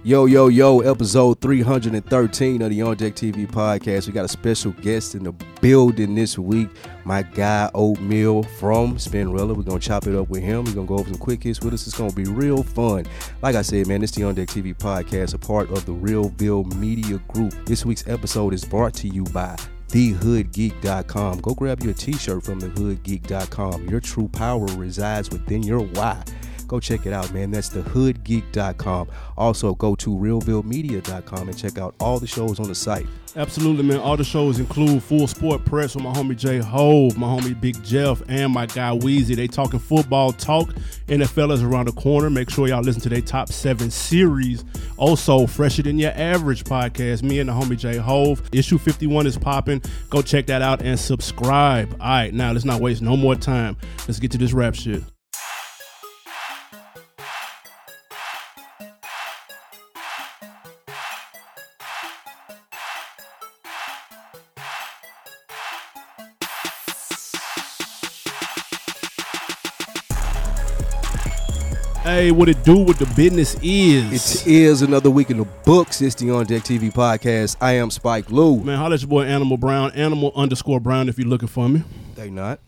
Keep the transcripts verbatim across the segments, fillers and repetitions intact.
Yo, yo, yo, episode three hundred thirteen of the On Deck T V podcast. We got a special guest in the building this week. My guy, Oatmeal from Spinrilla. We're going to chop it up with him. We're going to go over some quick hits with us. It's going to be real fun. Like I said, man, it's the On Deck T V podcast, a part of the Realville Media Group. This week's episode is brought to you by the hood geek dot com. Go grab your t-shirt from the hood geek dot com. Your true power resides within your why. Go check it out, man. That's the hood geek dot com. Also, go to realville media dot com and check out all the shows on the site. Absolutely, man. All the shows include Full Sport Press with my homie Jay Hove, my homie Big Jeff, and my guy Weezy. They talking football talk. N F L is around the corner. Make sure y'all listen to their top seven series. Also, Fresher Than Your Average podcast. Me and the homie Jay Hove. Issue fifty-one is popping. Go check that out and subscribe. All right, now let's not waste no more time. Let's get to this rap shit. Hey, what it do, what the business is. It is another week in the books. It's the On Deck T V podcast. I am Spike Lou. Man, holla at your boy Animal Brown, Animal underscore Brown if you're looking for me. They not.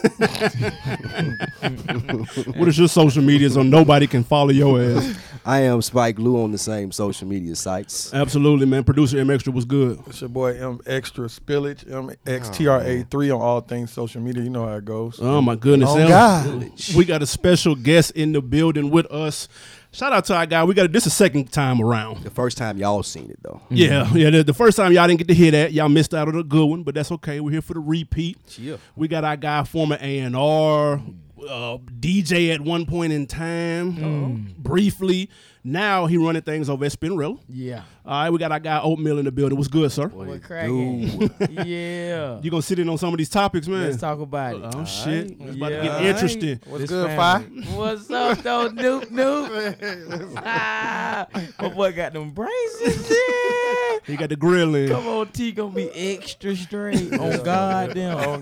What is your social media so nobody can follow your ass? I am Spike Lou on the same social media sites. Absolutely, man. Producer M Extra was good. It's your boy M Extra Spillage, M X T R A three on all things social media. You know how it goes. Oh, my goodness. Oh, God. We got a special guest in the building with us. Shout out to our guy. We got this is the second time around. The first time y'all seen it, though. Yeah, yeah. The, the first time y'all didn't get to hear that. Y'all missed out on a good one, but that's okay. We're here for the repeat. Yeah. We got our guy, former A and R, uh, D J at one point in time, mm. uh, briefly. Now he running things over at Spinrilla. Yeah. All right, we got our guy Oatmeal in the building. What's good, sir? What cracking? Yeah. You gonna sit in on some of these topics, man? Let's talk about it. Oh, All shit. right. It's about yeah. to get interesting. What's This good, Fi? What's up, though, Noop, Noop? Ah, my boy got them braces in. He got the grill in. Come on, T gonna be extra straight. On God, damn. On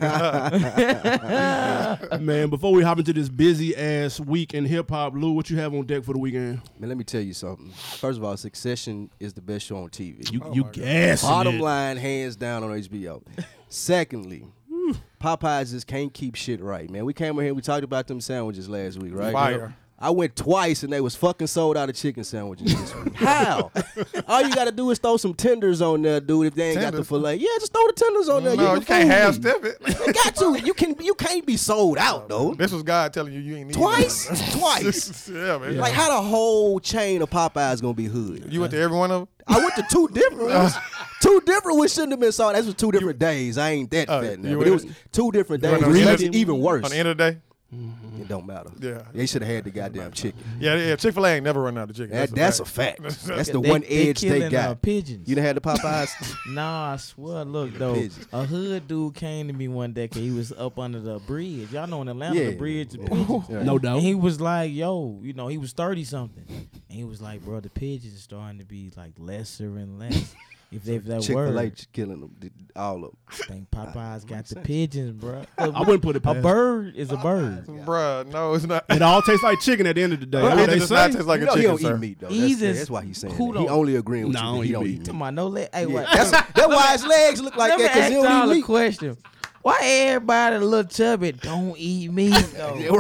God. Man, before we hop into this busy-ass week in hip-hop, Lou, what you have on deck for the weekend? Man, let me tell you something. First of all, Succession is the best show on T V. You, Oh you gassing Bottom it. line, hands down on H B O. Secondly, Popeyes just can't keep shit right, man. We came in here, we talked about them sandwiches last week, right? Fire. I went twice and they was fucking sold out of chicken sandwiches this week. How? All you got to do is throw some tenders on there, dude, if they ain't got the Tenders? fillet. Yeah, just throw the tenders on there. No, You you can't fool half me. step it. You got to. You can. You can't be sold out, though. This was God telling you you ain't need Twice? that. Twice. Yeah, man. Like, how the whole chain of Popeyes gonna be hood? You went to every one of them? I went to two different ones. Two different ones shouldn't have been sold. That was two different days. I ain't that Uh, fat now. you But it went- was two different you days. went on It the makes end it of- even worse. On the end of the day? It don't matter. Yeah. They should have had the goddamn chicken. Yeah, yeah. Chick-fil-A ain't never run out of chicken. That, that's a fact. That's the They- one they edge they killing, uh, got. pigeons. You done had the Popeyes? Nah, I swear. Look, though, pigeons. a hood dude came to me one day 'cause he was up under the bridge. Y'all know in Atlanta, Yeah. the bridge is pigeons. Yeah. No doubt. And he was like, yo, you know, he was thirty-something. And he was like, bro, the pigeons are starting to be, like, lesser and less. If they if that Chick-fil-A word. killing them, all of them. I think Popeyes got the sense. pigeons, bro. I wouldn't put it A past. bird is a bird. Bruh, no, it's not. It all tastes like chicken at the end of the day. Well, That's what it they does not say. taste like You a know he chicken, don't sir. eat meat, though. He's That's, just- that's why he's saying who that. He don't- only agreeing with Nah, I you. don't He eat don't meat. eat To meat. my no leg. Hey, Yeah, what? That's, that's why his legs look like Let me that, because ask he don't y'all eat a meat. question. Why everybody a little chubby don't eat meat, though?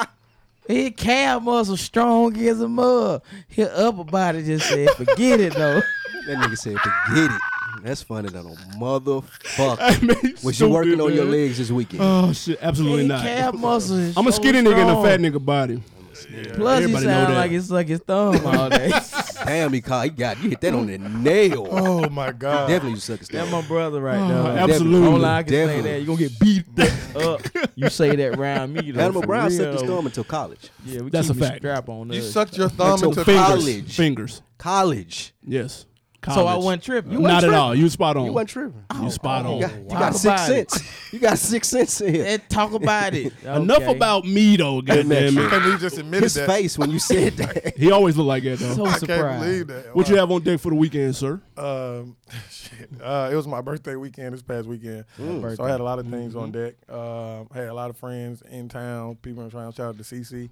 His calf muscle strong as a mug. His upper body just said, forget it, though. That nigga said, forget it. That's funny than a motherfucker. Hey, man, Was you stupid, working on your man. legs this weekend? Oh, shit. Absolutely His not. calf muscle is I'm a so skinny nigga in a strong. fat nigga body. Plus, he Everybody know sound that. like he suck his thumb all day. Damn, he caught. He got you hit that on the nail. Oh, my God. Definitely you suck his That's thumb. my brother right Oh, now. absolutely. Only I can say Definitely. that. You gonna get beat up. You say that around me, though. Animal for Brown real, sucked his though. thumb until college. Yeah, we That's keep a the fact. strap on You us. sucked your thumb Until into fingers. college. College. Fingers. College. Yes. So I College. wasn't tripping. You Not wasn't at tripping. all. You spot on. You wasn't tripping. You spot oh, on. You got, you Wow. got Talk six about it. cents. You got six cents in here. Let's talk about it. Enough Okay. about me, though, goddamn I it. can't believe you just admitted His that. face when you said that. He always look like that, though. So I can't surprised. believe that. What Wow. you have on deck for the weekend, sir? Um, shit. Uh, it was my birthday weekend this past weekend, Mm. so I had a lot of things on deck. Um, I had a lot of friends in town. People in town. Shout out to C C.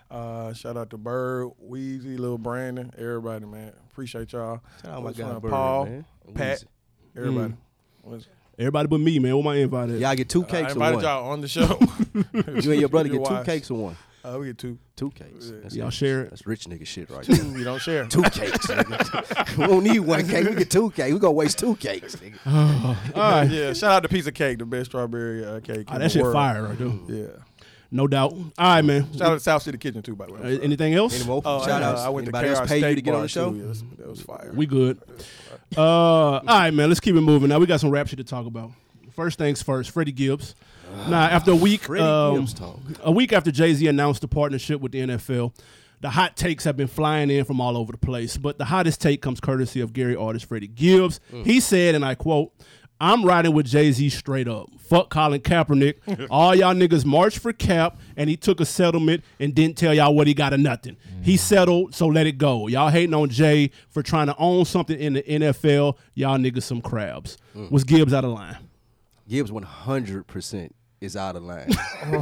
Uh, shout out to Bird, Weezy, Lil Brandon, everybody, man. Appreciate y'all. Shout out my What's guy up, Bird, Paul, man. Pat, Weezy. everybody. Mm. What's- Everybody but me, man. What my invite at? Y'all get two I cakes or invited one. y'all on the show. You and your brother get two wives. cakes or one. Uh, we get two. Two cakes. That's Y'all it. share it? That's rich nigga shit right there. Two. We don't share. Two cakes, nigga. We don't need one cake. We get two cakes. We gonna waste two cakes, nigga. All right. Yeah, shout out to Piece of Cake, the best strawberry uh, cake. Oh, in that the shit world. fire right there. Yeah. No doubt. All right, man. Shout out to South City Kitchen too, by the way. Uh, anything else? Any more Oh, shout and, uh, outs? I went Anybody to else K R pay you Steak to get on Bar, the show? too. Yeah, that's- that was fire. We good. Uh, all right, man. Let's keep it moving. Now we got some rap shit to talk about. First things first, Freddie Gibbs. Now, after a week, Freddie um, Gibbs talk. a week after Jay-Z announced the partnership with the N F L, the hot takes have been flying in from all over the place. But the hottest take comes courtesy of Gary artist Freddie Gibbs. Mm. He said, and I quote, "I'm riding with Jay-Z straight up. Fuck Colin Kaepernick. All y'all niggas marched for Cap, and he took a settlement and didn't tell y'all what he got or nothing. He settled, so let it go. Y'all hating on Jay for trying to own something in the N F L. Y'all niggas some crabs." Was Gibbs out of line? Gibbs one hundred percent is out of line.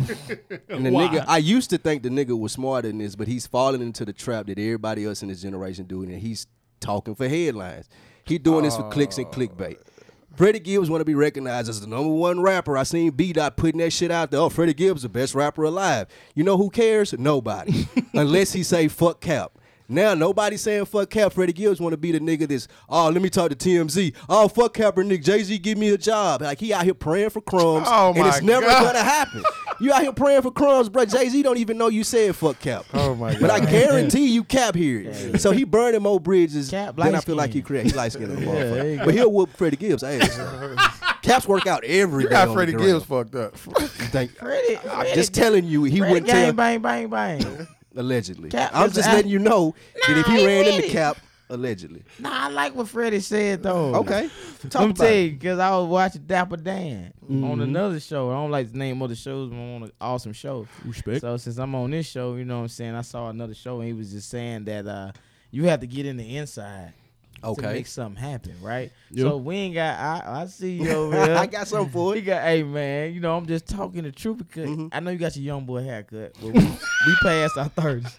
And the Why? nigga, I used to think the nigga was smarter than this, but he's falling into the trap that everybody else in his generation doing, and he's talking for headlines. He doing this for clicks and clickbait. Freddie Gibbs want to be recognized as the number one rapper. I seen B-Dot putting that shit out there. Oh, Freddie Gibbs the best rapper alive. You know who cares? Nobody. Unless he say fuck Cap. Now nobody saying fuck Cap. Freddie Gibbs want to be the nigga that's, oh, let me talk to T M Z. Oh, fuck Kaepernick. Jay-Z give me a job. Like he out here praying for crumbs. Oh, and my it's never God. gonna happen. You out here praying for crumbs, bro. Jay-Z don't even know you said fuck Cap. Oh, my God. But I guarantee you Cap here. So he burning more bridges Cap than I light feel like he skin. create. He light skinned Yeah, there you But go. he'll whoop Freddie Gibbs' ass. Caps work out every You day. got on Freddie the Gibbs ground. fucked up. You think- Freddie, I'm Freddie, just telling you, he Freddie wouldn't gang, tell. bang, bang, bang. Allegedly. Cap I'm is just out- letting you know that if Nah, he he ran with into it. Cap, allegedly. Nah, I like what Freddie said though. Okay. Let Talk me about tell it. you, because I was watching Dapper Dan Mm-hmm. on another show. I don't like the name of the shows, but I'm on an awesome show. Respect. So since I'm on this show, you know what I'm saying, I saw another show and he was just saying that uh, you have to get in the inside to Okay. make something happen, right? Yeah. So we ain't got, I, I see you over there. I got something for He it. got, hey man, you know, I'm just talking the truth because Mhm. I know you got your young boy haircut, but we, we passed our thirties.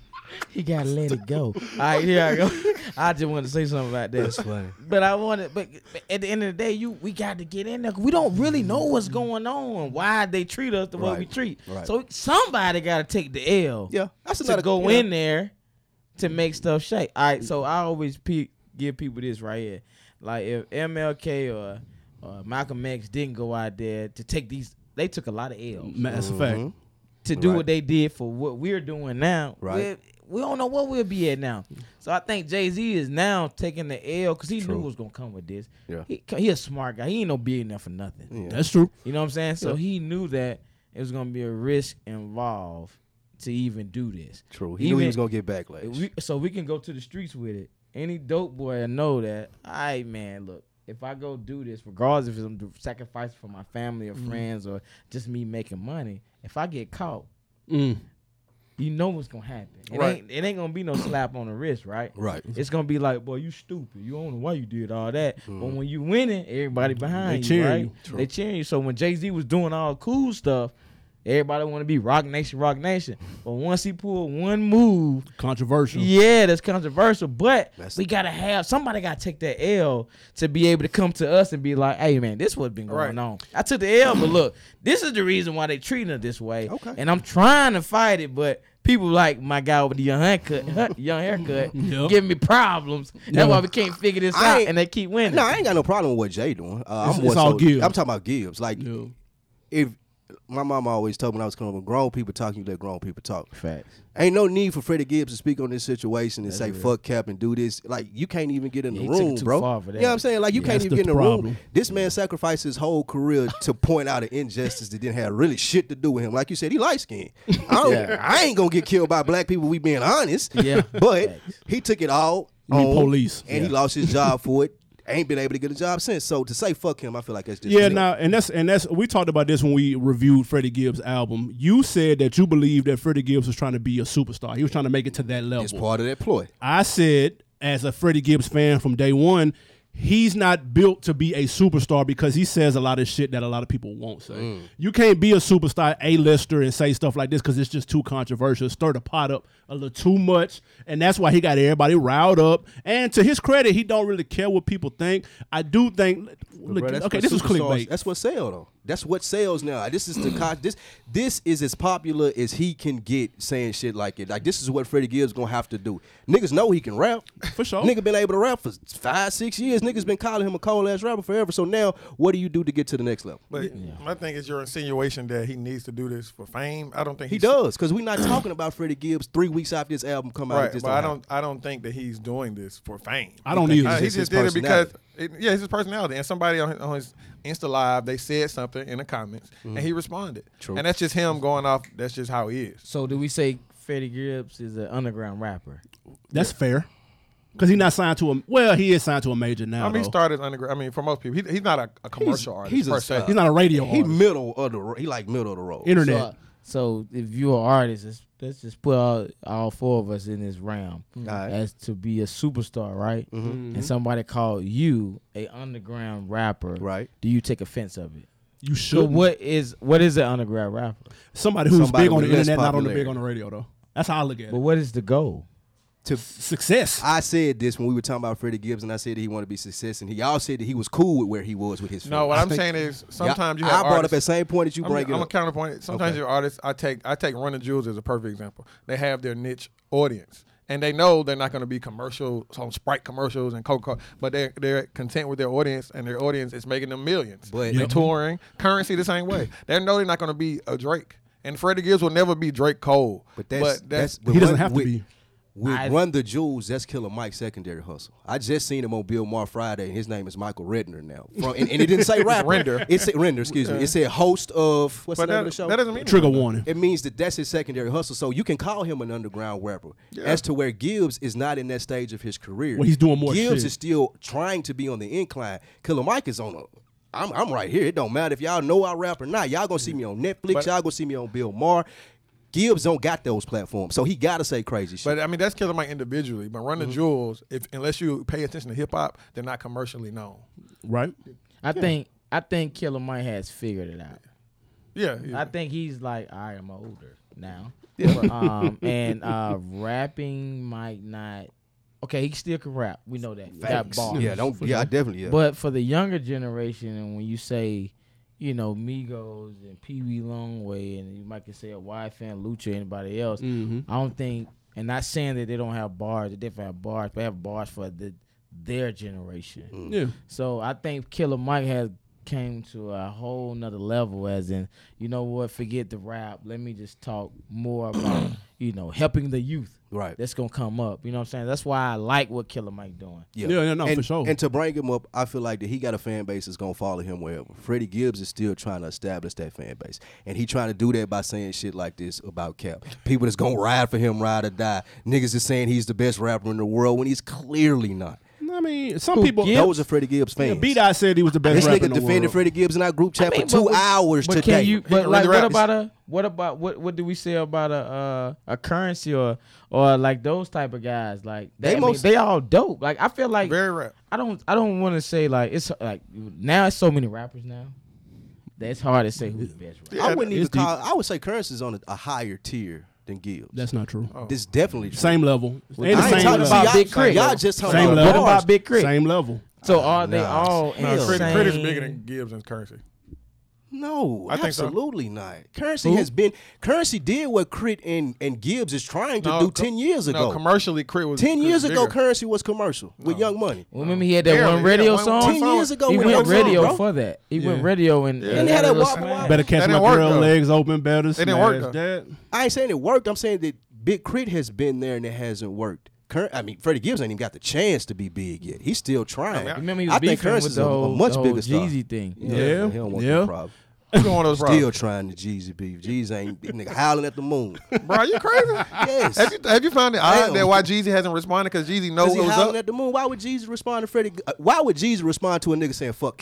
He gotta let it go. All right, here I go. I just wanted to say something about that. That's funny. But I wanted, but, but at the end of the day, you we got to get in there. 'Cause we don't really know what's going on and why they treat us the way we Right, treat. right. So somebody got to take the L. Yeah. That's to another go yeah. in there to make stuff shake. All right, so I always pe- give people this right here. Like if M L K or, or Malcolm X didn't go out there to take these, they took a lot of L's That's a fact. Mhm. to do Right. what they did for what we're doing now. Right. We, we don't know what we'll be at now. So I think Jay-Z is now taking the L because he True. knew what was going to come with this. Yeah. He, he a smart guy. He ain't no billionaire for nothing. Yeah. That's true. You know what I'm saying? So Yeah. he knew that it was going to be a risk involved to even do this. True. He knew he Even- was gonna get backlash. We, so we can go to the streets with it. Any dope boy will know that, all right, man, look, if I go do this, regardless if I'm do- sacrificing for my family or Mm-hmm. friends or just me making money, if I get caught, Mm. you know what's gonna happen. It Right. ain't it ain't gonna be no slap on the wrist, right? Right. It's gonna be like, boy, you stupid. You don't know why you did all that. But when you winning, everybody behind They you, cheering right? you. True. They cheering you. So when Jay-Z was doing all the cool stuff, everybody want to be Rock Nation, Rock Nation. But once he pulled one move, Controversial. yeah, that's controversial. But That's- we gotta have somebody gotta take that L to be able to come to us and be like, hey man, this what's been going Right. on. I took the L, but look, this is the reason why they treating us this way. Okay. And I'm trying to fight it, but people like my guy with the young haircut, young haircut, Yep. giving me problems. That's Yeah. why we can't figure this I out, ain't- and they keep winning. No, I ain't got no problem with what Jay doing. Uh, It's- I'm more it's all so, Gibbs. I'm talking about Gibbs. Like Yeah. if my mama always told me when I was coming up, when grown people talk, you let grown people talk. Facts. Ain't no need for Freddie Gibbs to speak on this situation and That's say real. fuck Cap and do this. Like you can't even get in Yeah, the he took it room, too bro. far for that. You know what I'm saying? Like you Yeah, can't that's even the get in the problem. room. This man sacrificed his whole career to point out an injustice that didn't have really shit to do with him. Like you said, he light skinned. I, don't- Yeah. I ain't gonna get killed by black people. We being honest. Yeah. But Facts. he took it all. You need on, police. and he Yeah. lost his job for it. Ain't been able to get a job since. So to say fuck him, I feel like that's just Yeah, now and that's and that's we talked about this when we reviewed Freddie Gibbs' album. You said that you believe that Freddie Gibbs was trying to be a superstar. He was trying to make it to that level. it's part of that ploy. I said, as a Freddie Gibbs fan from day one, he's not built to be a superstar because he says a lot of shit that a lot of people won't say. Mm. You can't be a superstar, A-lister, and say stuff like this because it's just too controversial. Stir the pot up a little too much, and that's why he got everybody riled up. And to his credit, he don't really care what people think. I do think. Look, Bro, that's okay, what this was superstars- clickbait. That's what sells though. That's what sells now. This is the con- this this is as popular as he can get saying shit like it. Like this is what Freddie Gibbs gonna have to do. Niggas know he can rap. For sure. Nigga been able to rap for five, six years. Niggas been calling him a cold ass rapper forever. So now what do you do to get to the next level? But my thing is your insinuation that he needs to do this for fame. I don't think He he's, does, because we're not talking about Freddie Gibbs three weeks after this album come out. It Right, just but I happen. don't. I don't think that he's doing this for fame. I don't think either. Uh, he It's just his did it because, personality. it, yeah, it's his personality. And somebody on his, on his Insta Live, they said something in the comments, and he responded. True. And that's just him going off. That's just how he is. So do we say Freddie Gibbs is an underground rapper? That's fair. Because he's not signed to a well, he is signed to a major now. I mean, he though. started underground. I mean, for most people, he, he's not a, a commercial artist he's a per se. star. He's not a radio He artist. middle of the ro- he like middle of the road. Internet. So, so if you're an artist, let's, let's just put all, all four of us in this realm Alright. as to be a superstar, right? Mm-hmm. And somebody called you a underground rapper, Right. Do you take offense of it? You So should. what is what is an underground rapper? Somebody who's Somebody big on the with less internet, not on the popularity. big on the radio though. That's how I look at But it. what is the goal? To Success. I said this when we were talking about Freddie Gibbs, and I said that he wanted to be success, and he y'all said that he was cool with where he was with his. No, fans. what I I'm think- saying is Yeah, sometimes you I have brought artists, up that same point that you I'm, bring it I'm a up. counterpoint it. Sometimes Okay. your artists, I take I take Run the Jewels as a perfect example. They have their niche audience, and they know they're not going to be commercial on Sprite commercials and Coca-Cola, but they're they're content with their audience, and their audience is making them millions. But- they're Yep. touring, Currency the same way. They know they're not going to be a Drake, and Freddie Gibbs will never be Drake Cole. But that's that's, He doesn't with- have to with- be. With I- Run the Jewels, that's Killer Mike's secondary hustle. I just seen him on Bill Maher Friday, and his name is Michael Redner now. From, and, and it didn't say rapper. Render. It said Render, excuse me. It said host of what's but the name that, of the show? that doesn't mean Trigger anything. warning. It means that that's his secondary hustle. So you can call him an underground rapper. As to where Gibbs is not in that stage of his career. Well, he's doing more Gibbs shit. is still trying to be on the incline. Killer Mike is on a. I'm, I'm right here. It don't matter if y'all know I rap or not. Y'all gonna see me on Netflix. But- y'all gonna see me on Bill Maher. Gibbs don't got those platforms, so he gotta say crazy shit. But I mean, that's Killer Mike individually. But Run the Jewels, if unless you pay attention to hip hop, they're not commercially known. Right? I think I think Killer Mike has figured it out. Yeah, yeah. I think he's like, I am older now. um, and uh, rapping might not. Okay, he still can rap. We know that. He got Facts. bars. Yeah, don't. Yeah, I definitely. Yeah. But for the younger generation, and when you say, you know, Migos and Pee Wee Longway, and you might can say a Y Fan, Lucha, anybody else, Mm-hmm. I don't think, and not saying that they don't have bars, they definitely have bars, but they have bars for the their generation. Yeah. So I think Killer Mike has came to a whole nother level, as in, you know what, forget the rap. Let me just talk more about, you know, helping the youth. Right. That's gonna come up. You know what I'm saying? That's why I like what Killer Mike doing. Yeah, yeah, no, and, for sure. And to bring him up, I feel like that he got a fan base that's gonna follow him wherever. Freddie Gibbs is still trying to establish that fan base, and he trying to do that by saying shit like this about Cap. People that's gonna ride for him, ride or die. Niggas is saying he's the best rapper in the world when he's clearly not. I mean, some Who, people. Gibbs? Those are Freddie Gibbs Yeah, fans. B-Dot said he was the best This rapper nigga in the defended world. Freddie Gibbs in our group chat I mean, for two but- hours But today. can you? can But really like, what rap. about a? What about what? What do we say about a uh, a Currency or or like those type of guys? Like they, They I mean, most- they all dope. Like I feel like Very rap. I don't I don't want to say like it's like now it's so many rappers now that it's hard to say who's the best rapper. I wouldn't even it's deep. call. I would say Currency's on a, a higher tier than Gibbs. That's not true. This is definitely true. Same level. I And the ain't same talking level. about about Big Crit. Y'all just talking Same about level. What bars. about Big Crit? Same level. So are they Nah. all in No, the Crit, same? Crit is bigger than Gibbs and Currency. No, I think so. absolutely not. Currency Who? has been Currency did what Crit and, and Gibbs is trying to No, do com- ten years ago. No, commercially, Crit was ten was years ago, bigger. Currency was commercial with Young Money. Well, remember he had that Barely. one He radio had one- song. one Ten song. years ago, He with went one song, radio bro. for that. He Yeah. went radio and Yeah. And they had that that little Walk smash. Around. Better catch That my didn't work, girl though. legs open. Better It didn't work, smash though. that. I ain't saying it worked. I'm saying that Big Crit has been there and it hasn't worked. Cur- I mean, Freddie Gibbs ain't even got the chance to be big yet. He's still trying. I mean, Remember he was I think beefing with Currency's the a, whole, a much the whole bigger star. Jeezy thing. Yeah. he don't want Yeah. that problem. You one of those Still problems. trying to Jeezy beef. Jeezy ain't nigga howling at the moon. Bro, you crazy? Yes. Have you have you found it odd Damn. that why Jeezy hasn't responded? Because Jeezy knows Cause he what was howling up. at the moon. Why would Jeezy respond to Freddie? Uh, why would Jeezy respond to a nigga saying "fuck Cap"?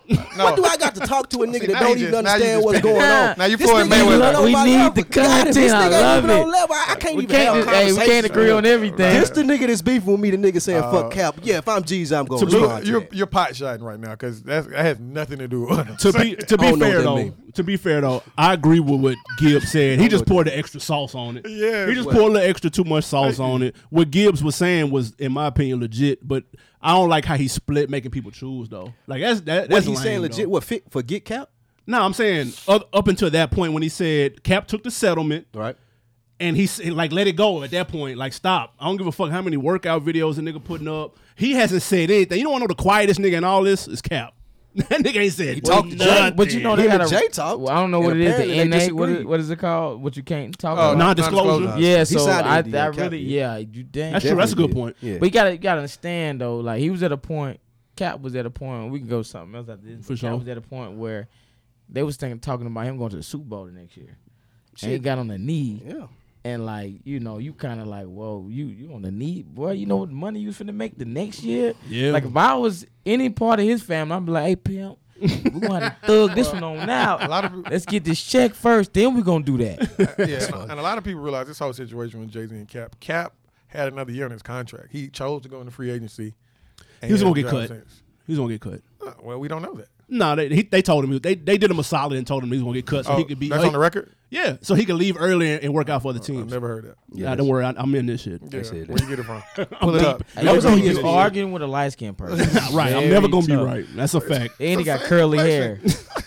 No. What do I got to talk to a nigga See, that now don't you even just- now you understand just what's pick- going on? Now you This Floyd nigga ain't even Mayweather. on We my need level. the God, if this content. I nigga ain't love even it. on level, I I can't We even have can't, a hey, we conversation. can't agree on everything. This the nigga that's beefing with me, the nigga saying Uh, fuck Cap. Yeah, if I'm G's, I'm going to Luke, respond to you're that. you're pot shotting right now because that has nothing to do with what I'm To saying. be to I be don't know fair what that though, mean. to be fair though, I agree with what Gibbs said. He I just know poured the extra sauce on it. Yeah, he just what- poured a little extra too much sauce on it. What Gibbs was saying was, in my opinion, legit. But I don't like how he split making people choose though. Like that's that. What That's he lame, saying legit? though. What fit forget Cap? No, I'm saying up, up until that point when he said Cap took the settlement. Right. And he said, like, let it go at that point. Like, stop. I don't give a fuck how many workout videos the nigga putting up. He hasn't said anything. You don't want to know the quietest nigga in all this is Cap. That nigga ain't said talked to Jay, nothing. But you know they Him got and a. Jay talked, Well, I don't know what and it is. apparently The N they A. What is, disagreed. what is it called? What you can't talk Oh, about? non-disclosure. non-disclosure. Yeah, He so signed I, an N D A, I Cap really, did. yeah, you damn. That's true. That's a good Definitely point. did. Yeah. But you gotta, you gotta understand though. Like he was at a point. Cap was at a point. We can go something else after this. For Cap sure. was at a point where they was thinking, talking about him going to the Super Bowl the next year. And he Shit. got on the knee. Yeah. And like, you know, you kind of like, whoa, you you on the knee, boy. You know what money you finna make the next year? Yeah. Like if I was any part of his family, I'd be like, hey pimp, we gonna have to thug this one on out. A lot of people, Let's get this check first, then we gonna do that. yeah, and a lot of people realize this whole situation with Jay-Z and Cap. Cap had another year on his contract. He chose to go into free agency. He was and gonna get drive cut. sense. He's going to get cut. Uh, Well, we don't know that. No, they he, they told him. They they did him a solid and told him he was going to get cut so Oh, he could be. that's on the record? Yeah, so he could leave early and, and work out for other I've teams. never heard that. Nah, don't worry. I, I'm in this shit. Yeah, said where that. you get it from? Pull it up. Hey, That you was gonna on be his- arguing with a light skinned person. Right, I'm Very never going to be tough. right. That's a fact. And he got curly hair.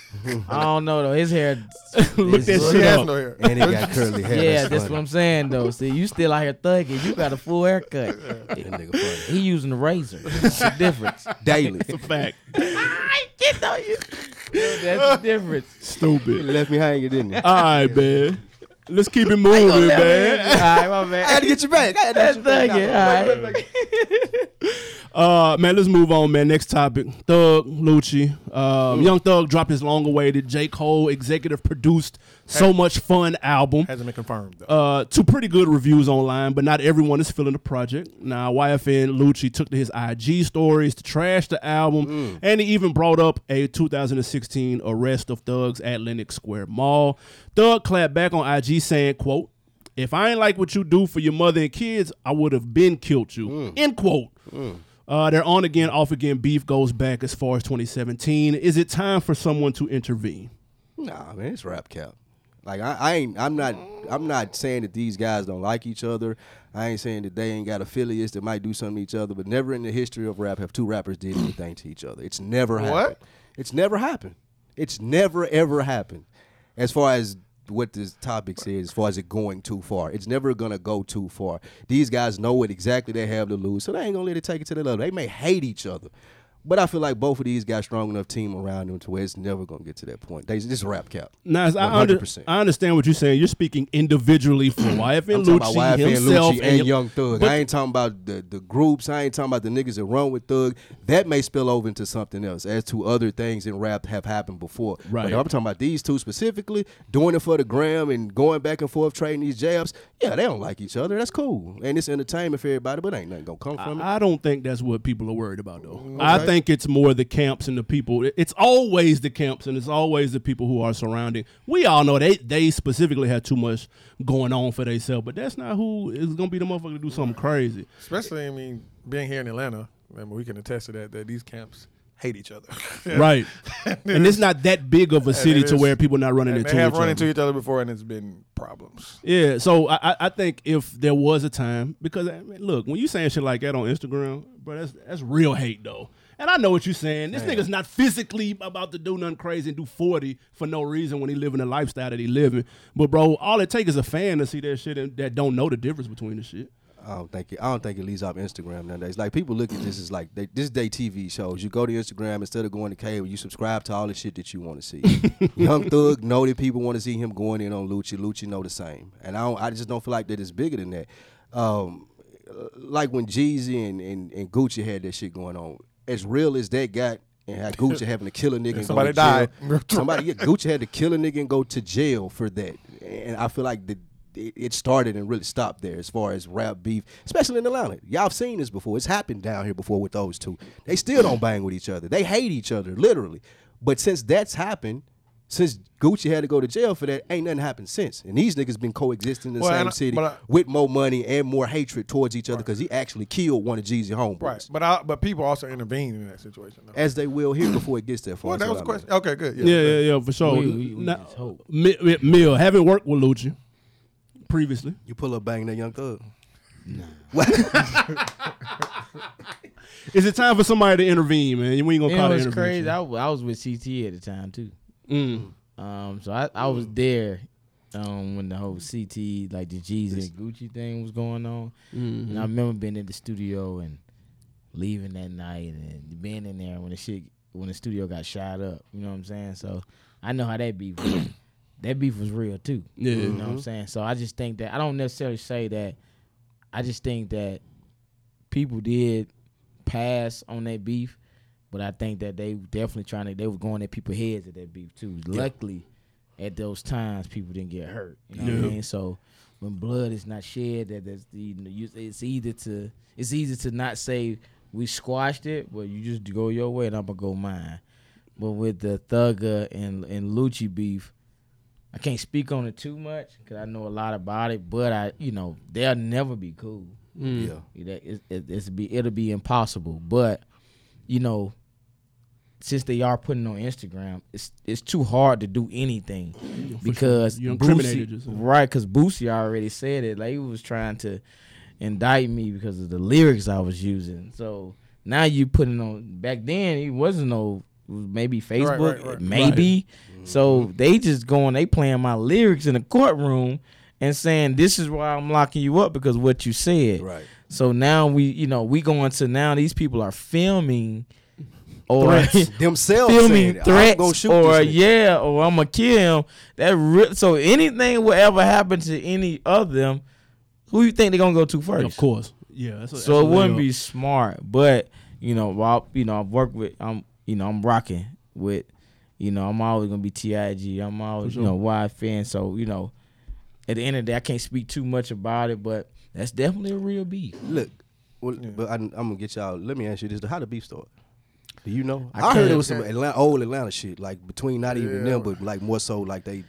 I don't know though. His hair. Look is- that He shit has up. no hair. And he got curly hair. Yeah, that's that's funny. what I'm saying though. See, you still out here thugging. You got a full haircut. That nigga funny. He using a razor. That's the difference. Daily. It's a fact. I get on you. That's the difference. He Stupid. left me hanging, didn't he? All right, man. Let's keep it moving, All man. right, my I man. had to get you back. I had to That's get you back. thugging. All right. Uh, man, let's move on, man. Next topic. Thug, Lucci. Um, Young Thug dropped his long-awaited J. Cole executive-produced So Much Fun album. Hasn't been confirmed, though. Uh, two pretty good reviews online, but not everyone is feeling the project. Now, Y F N Lucci took to his I G stories to trash the album, and he even brought up a two thousand sixteen arrest of thugs at Lenox Square Mall. Thug clapped back on I G saying, quote, "If I ain't like what you do for your mother and kids, I would have been killed you." End quote. Uh, their on again, off again beef goes back as far as twenty seventeen. Is it time for someone to intervene? Nah, man, it's rap cap. Like I, I ain't. I'm not. I'm not saying that these guys don't like each other. I ain't saying that they ain't got affiliates that might do something to each other. But never in the history of rap have two rappers did anything to each other. It's never happened. What? It's never happened. It's never ever happened. As far as what this topic says, as far as it going too far, it's never gonna go too far. These guys know what exactly they have to lose, so they ain't gonna let it take it to the level. They may hate each other, but I feel like both of these got strong enough team around them to where it's never gonna get to that point. They just rap cap. Now, I, under, one hundred percent. I understand what you're saying. You're speaking individually for Y F N I'm talking about Lucci, Y F N himself, Lucci and Young- Young Thug. but- I ain't talking about the, the groups. I ain't talking about the niggas that run with Thug. That may spill over into something else, as to other things in rap have happened before. Right. But I'm talking about these two specifically, doing it for the gram and going back and forth, trading these jabs. Yeah, they don't like each other. That's cool. And it's entertainment for everybody, but ain't nothing gonna come from it. I, I don't think that's what people are worried about, though. I think it's more the camps and the people. It- It's always the camps and it's always the people who are surrounding. We all know they they specifically have too much going on for themselves, but that's not who is gonna be the motherfucker to do something crazy. Especially, I mean, being here in Atlanta, I mean, we can attest to that, that these camps hate each other. Right. And it's not that big of a city it to is- where people not running And into they have each run other. into each other before, and it's been problems. Yeah, so I, I- I think if there was a time, because I mean, look, when you saying shit like that on Instagram, bro, that's that's real hate though. And I know what you're saying. This nigga's not physically about to do nothing crazy and do forty for no reason when he living the lifestyle that he living. But bro, all it takes is a fan to see that shit and that don't know the difference between the shit. I don't think it, I don't think it leaves off Instagram nowadays. Like people look at this as like they, this day T V shows. You go to Instagram instead of going to cable. You subscribe to all the shit that you want to see. Young Thug know that people want to see him going in on Lucci. Lucci know the same, and I don't, I just don't feel like that it's bigger than that. Um, like when Jeezy and, and, and Gucci had that shit going on. As real as that got, and had Gucci having to kill a nigga and Somebody go to jail. died. Somebody, yeah, Gucci had to kill a nigga and go to jail for that. And I feel like the it, it started and really stopped there as far as rap beef, especially in Atlanta. Y'all have seen this before. It's happened down here before with those two. They still don't bang with each other. They hate each other, literally. But since that's happened, since Gucci had to go to jail for that, ain't nothing happened since. And these niggas been coexisting in the Well, same I- city but I- with more money and more hatred towards each other because he actually killed one of Jeezy homeboys. Right, but I, but people also intervene in that situation. Though. As they will here before it gets that far. Well, That's that was the what I mean. question. Okay, good. Yeah, Yeah, yeah, yeah, for sure. We- we- we Now, just hope. Mi- Mi- Mill, having worked with Lucci previously, You pull up bang that young thug. is it time for somebody to intervene, man? We ain't gonna You call know, it it's intervention. crazy. I, w- I was with C T at the time too. Mm. Um, so I, I was there um, when the whole C T, like the Jeezy and Gucci thing was going on. Mm-hmm. And I remember being in the studio and leaving that night and being in there when the shit, when the studio got shot up. You know what I'm saying? So I know how that beef was. That beef was real too. Yeah. You know what I'm saying? So I just think that, I don't necessarily say that, I just think that people did pass on that beef. But I think that they definitely trying to, they were going at people's heads at that beef too. Yeah. Luckily, at those times, people didn't get hurt. You know what Yeah. I mean? So when blood is not shed, that that's the, you know, you- it's either to, it's easy to not say we squashed it, but you just go your way and I'm gonna go mine. But with the Thugger and and Lucci beef, I can't speak on it too much because I know a lot about it. But I, you know, they'll never be cool. Mm. Yeah. That it, it, it's be it'll be impossible. But you know, since they are putting on Instagram, it's it's too hard to do anything because You Boosie, incriminated yourself. right? Because Boosie already said it. Like he was trying to indict me because of the lyrics I was using. So now you putting on. Back then, it wasn't no maybe Facebook, right, right. maybe. So they just going, they playing my lyrics in the courtroom and saying this is why I'm locking you up because of what you said. Right. So now we, you know, we going to now these people are filming or Themselves filming saying, I'm threats gonna shoot or this nigga. yeah, or I'm gonna kill him. That re- so anything will ever happen to any of them, who you think they're gonna go to first? Of course. Yeah. That's a, So that's it a wouldn't layup. be smart, but you know, while you know, I've worked with, I'm, you know, I'm rocking with, you know, I'm always gonna be T I G. I'm always, sure. you know, wide fan. So you know, at the end of the day, I can't speak too much about it, but that's definitely a real beef. Look, well, but I, I'm gonna get y'all. Let me ask you this: how the beef start? Do you know? I I, heard can't- it was some Atlanta, old Atlanta shit, like between not even Yeah. them, but like more so like they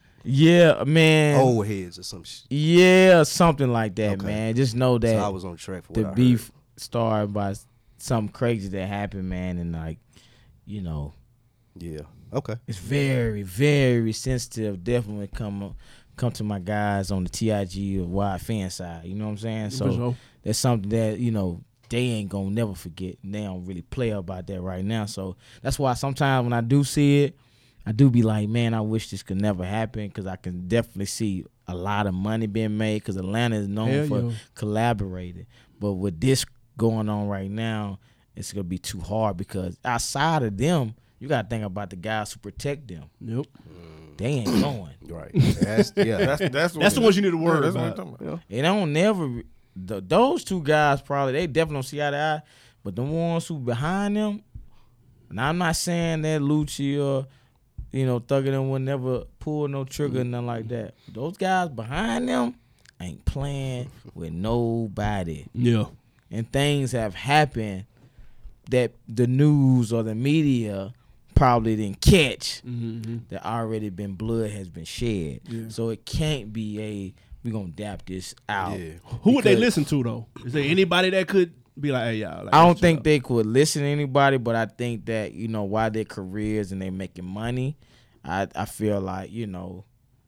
Yeah, man. old heads or some shit. Yeah, something like that, Okay. man. Just know that So I was on track for what the I beef started by something crazy that happened, man, and like, you know, heard. Yeah. Okay. it's very, very sensitive. Definitely come come to my guys on the T I G or wide fan side. You know what I'm saying? For So sure. that's something that, you know, they ain't gonna never forget. They don't really play about that right now. So that's why sometimes when I do see it, I do be like, man, I wish this could never happen because I can definitely see a lot of money being made because Atlanta is known Hell for yeah. collaborating. But with this going on right now, it's gonna be too hard because outside of them, you gotta think about the guys who protect them. Yep. They ain't going. Right. That's, yeah. That's that's That's the ones you need to worry yeah, that's about. What I'm talking about. It don't never. The, those two guys probably they definitely don't see eye to eye, but the ones who behind them. And I'm not saying that Lucci or you know Thugger them would never pull no trigger Mm-hmm. nothing like that. Those guys behind them ain't playing with nobody, Yeah. and things have happened that the news or the media probably didn't catch. Mm-hmm. That already been blood has been shed, Yeah. so it can't be a we gonna dap this out. Yeah. Who would they Because- listen to though? Is there anybody that could be like, hey, y'all? Like, I don't let's think chill they could listen to anybody, but I think that you know while their careers and they making money, I I feel like you know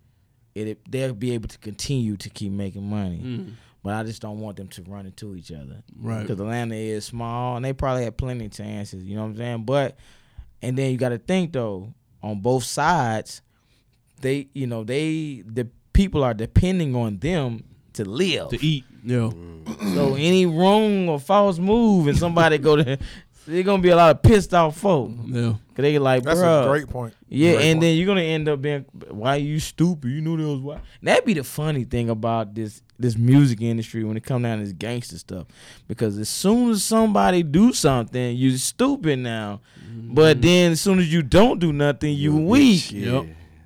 it they'll be able to continue to keep making money. out? Mm. But I just don't want them to run into each other, Right. Because Atlanta is small and they probably had plenty of chances. You know what I'm saying? But and then you got to think though on both sides, they you know they the people are depending on them to live. To eat. Yeah. So any wrong or false move and somebody go to, there's gonna be a lot of pissed off folk. Yeah. Cause they like, That's bro, a great point. yeah, Great and point. then you're gonna end up being, why you stupid? You knew there was why. That'd be the funny thing about this this music industry when it come down to this gangster stuff, because as soon as somebody do something, you stupid now, Mm-hmm. but then as soon as you don't do nothing, you weak. Yeah. Yep.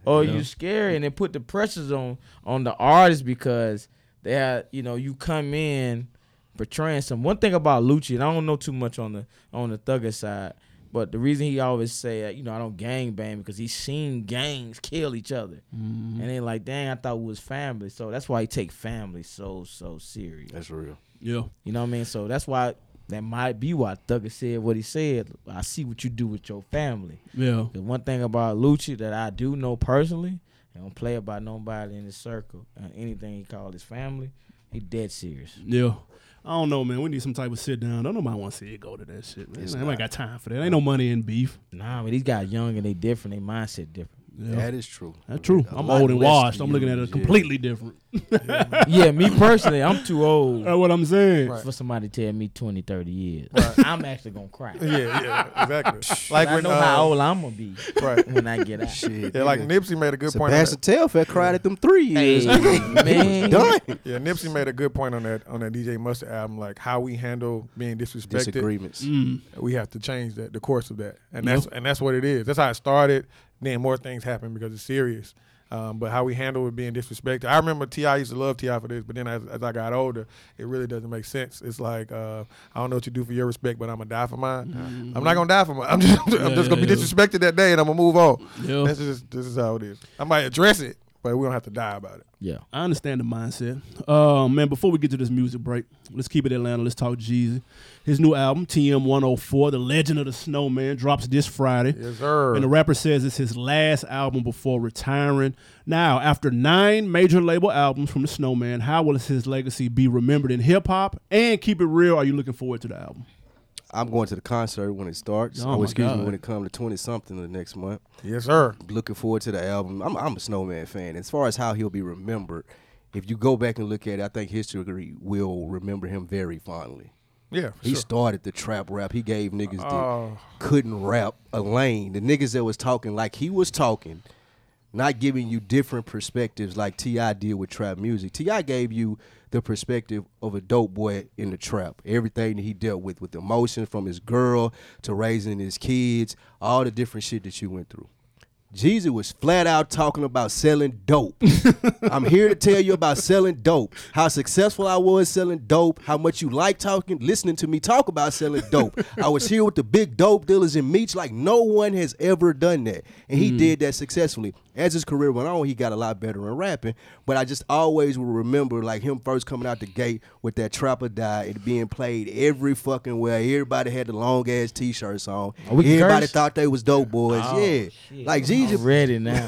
or Yeah. you scary, and then put the pressures on on the artist because they have, you know, you come in portraying some. One thing about Lucci, and I don't know too much on the on the Thugger side, but the reason he always say, uh, you know, I don't gang bang because he's seen gangs kill each other, Mm-hmm. and then like, dang, I thought we was family. So that's why he take family so so serious. That's real. Yeah. You know what I mean? So that's why that might be why Thugger said what he said. I see what you do with your family. Yeah. The one thing about Lucci that I do know personally, he don't play about nobody in his circle. Uh, anything he call his family, he dead serious. Yeah. I don't know, man. We need some type of sit down. Don't nobody want to see it go to that shit, man. It's I ain't not. got time for that. Ain't no money in beef. Nah, but these guys young and they different. They mindset different. Yeah. That is true. That's true. A I'm lot old and less washed. to I'm looking at use, it yeah. completely different. Yeah, me personally, I'm too old That's what I'm saying. Right. for somebody to tell me twenty, thirty years. Right. I'm actually gonna cry. Yeah, yeah, exactly. Like Like I when know how uh, old I'm gonna be right. when I get out. Shit. Yeah, like nigga. Nipsey made a good point. On Sebastian that. Telfair cried at them three years. Hey, man. Done. Yeah, Nipsey made a good point on that on that D J Mustard album, like how we handle being disrespected. Disagreements. Mm. We have to change that, the course of that, and that's and that's what it is. That's how it started. Then more things happen because it's serious. Um, but how we handle it being disrespected. I remember T I used to love T I for this, but then as, as I got older, it really doesn't make sense. It's like uh, I don't know what you do for your respect, but I'm gonna die for mine. Mm-hmm. I'm not gonna die for mine. I'm just, I'm Yeah, just gonna yeah, be yeah. disrespected that day, and I'm gonna move on. Yeah. This is this is how it is. I might address it, but we don't have to die about it. Yeah. I understand the mindset. Uh, man, before we get to this music break, let's keep it Atlanta. Let's talk Jeezy. His new album, T M one oh four, The Legend of the Snowman, drops this Friday. Yes, sir. And the rapper says it's his last album before retiring. Now, after nine major label albums from the Snowman, how will his legacy be remembered in hip-hop? And keep it real, are you looking forward to the album? I'm going to the concert when it starts. Oh, Oh, my excuse God. me, when it comes to twenty-something the next month. Yes, sir. Looking forward to the album. I'm, I'm a Snowman fan. As far as how he'll be remembered, if you go back and look at it, I think history will remember him very fondly. Yeah, for He sure. started the trap rap. He gave niggas that Oh. couldn't rap a lane. The niggas that was talking like he was talking, not giving you different perspectives like T I did with trap music. T I gave you the perspective of a dope boy in the trap. Everything that he dealt with, with emotions from his girl to raising his kids, all the different shit that you went through. Jeezy was flat out talking about selling dope. I'm here to tell you about selling dope. How successful I was selling dope. How much you like talking, listening to me talk about selling dope. I was here with the big dope dealers in Meech like no one has ever done that. And he did that successfully. As his career went on, he got a lot better in rapping. But I just always will remember like him first coming out the gate with that Trapper Die, it being played every fucking way. Everybody had the long ass t-shirts on. Oh, we can Everybody curse? thought they was dope boys. Oh, yeah. shit. Like I'm Jeezy ready now.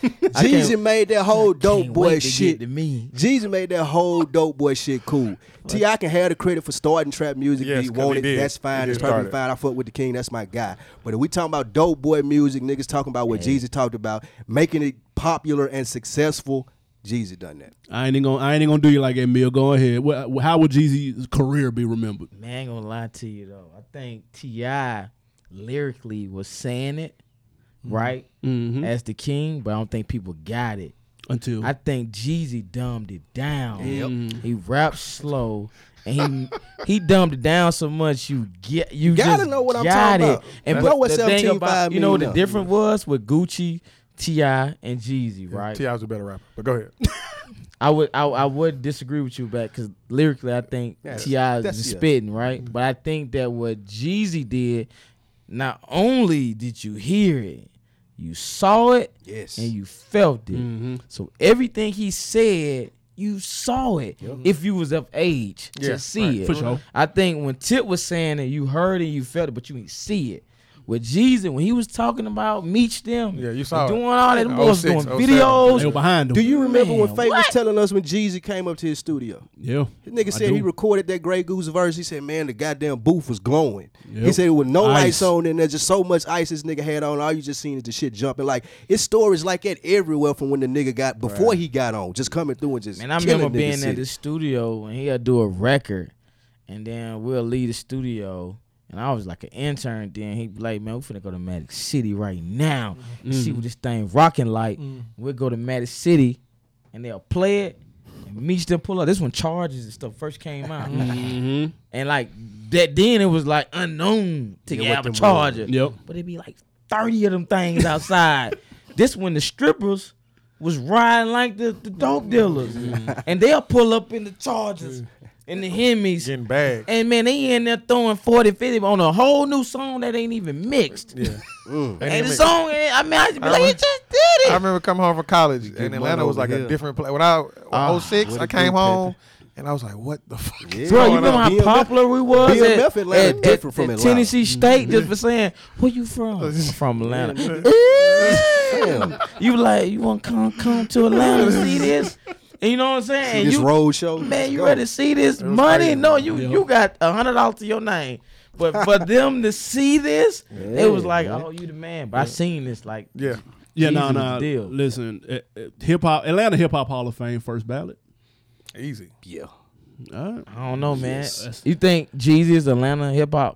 Jeezy made that whole dope Can't boy wait to shit. get to me. Jeezy made that whole dope boy shit cool. T I can have the credit for starting trap music. Yes, if he 'cause want he it. did. That's He fine. did It's perfectly start it. fine. I fuck with the king. That's my guy. But if we talking about dope boy music, niggas talking about what Jeezy talked about, making it popular and successful, Jeezy done that. I ain't even gonna, I ain't even gonna do you like that, Mill. Go ahead. What, how would Jeezy's career be remembered? Man, I ain't gonna lie to you though. I think T I lyrically was saying it right Mm-hmm. as the king, but I don't think people got it. Until I think Jeezy dumbed it down. Yep. He rapped slow, and he he dumbed it down so much you get you Gotta just know what I'm got talking it. about. And Know but what the thing seventeen about five you know what the mean now. difference was with Gucci, T I, and Jeezy, right? T I was a better rapper, but go ahead. I would I, I would disagree with you back because lyrically I think Yes, T I that's- is yeah. spitting right, but I think that what Jeezy did, not only did you hear it, you saw it Yes. and you felt it. Mm-hmm. So everything he said, you saw it if you was of age Yeah, to see right. it. For sure. I think when Tip was saying it, you heard it, you felt it, but you didn't see it. With Jeezy, when he was talking about Meech them, Yeah, you saw it. doing all that, them boys oh six, doing oh seven. videos. They were behind him. Do you remember Man, when Faye was what? telling us when Jeezy came up to his studio? Yeah. His nigga I said do. he recorded that Grey Goose verse. He said, man, the goddamn booth was glowing. He Yep. said with no Ice. lights on and there's just so much ice this nigga had on. All you just seen is the shit jumping. Like, it's stories like that everywhere from when the nigga got, before he got on, just coming through and just Man, I killing remember niggas being shit. at the studio and he'll do a record, and then we'll leave the studio. And I was like an intern then. He'd be like, man, we finna go to Magic City right now and see what this thing rocking like. We'll go to Magic City and they'll play it and Meech them pull up. This when Charges and stuff first came out. Mm-hmm. And like that then it was like unknown to Yeah, get what have a them Charger. Yep. But it'd be like thirty of them things outside. this when the strippers was riding like the, the dope dealers, and they'll pull up in the Chargers and the Hemis, Getting bags. and man, they in there throwing forty, fifty on a whole new song that ain't even mixed. Yeah. Mm. They And didn't the mix- song, I mean, I just be I like, you remember- just did I it. remember coming home from college, and money Atlanta was over like a here. different place. When I Ah, oh six, what I it came do, home, and I was like, "What the fuck?" Yeah. Bro, you going remember on? how B M F popular we was B M F at, Atlanta at, different at, from at Atlanta. Tennessee State just for saying, where you from? I'm from Atlanta. Damn. You like, you want to come come to Atlanta to see this? And you know what I'm saying? And This you, road show. man, you Go. ready to see this It was money? crazy. No, you Yeah. you got a hundred dollars to your name. But for them to see this, Yeah, it was like, man. oh, you the man. But I seen this like, Yeah. Yeah, Jesus no, was no. the deal. Listen, uh, uh, hip hop, Atlanta Hip Hop Hall of Fame first ballot. Easy. Yeah. All right. I don't know, man. Yes. You think Jeezy is Atlanta hip hop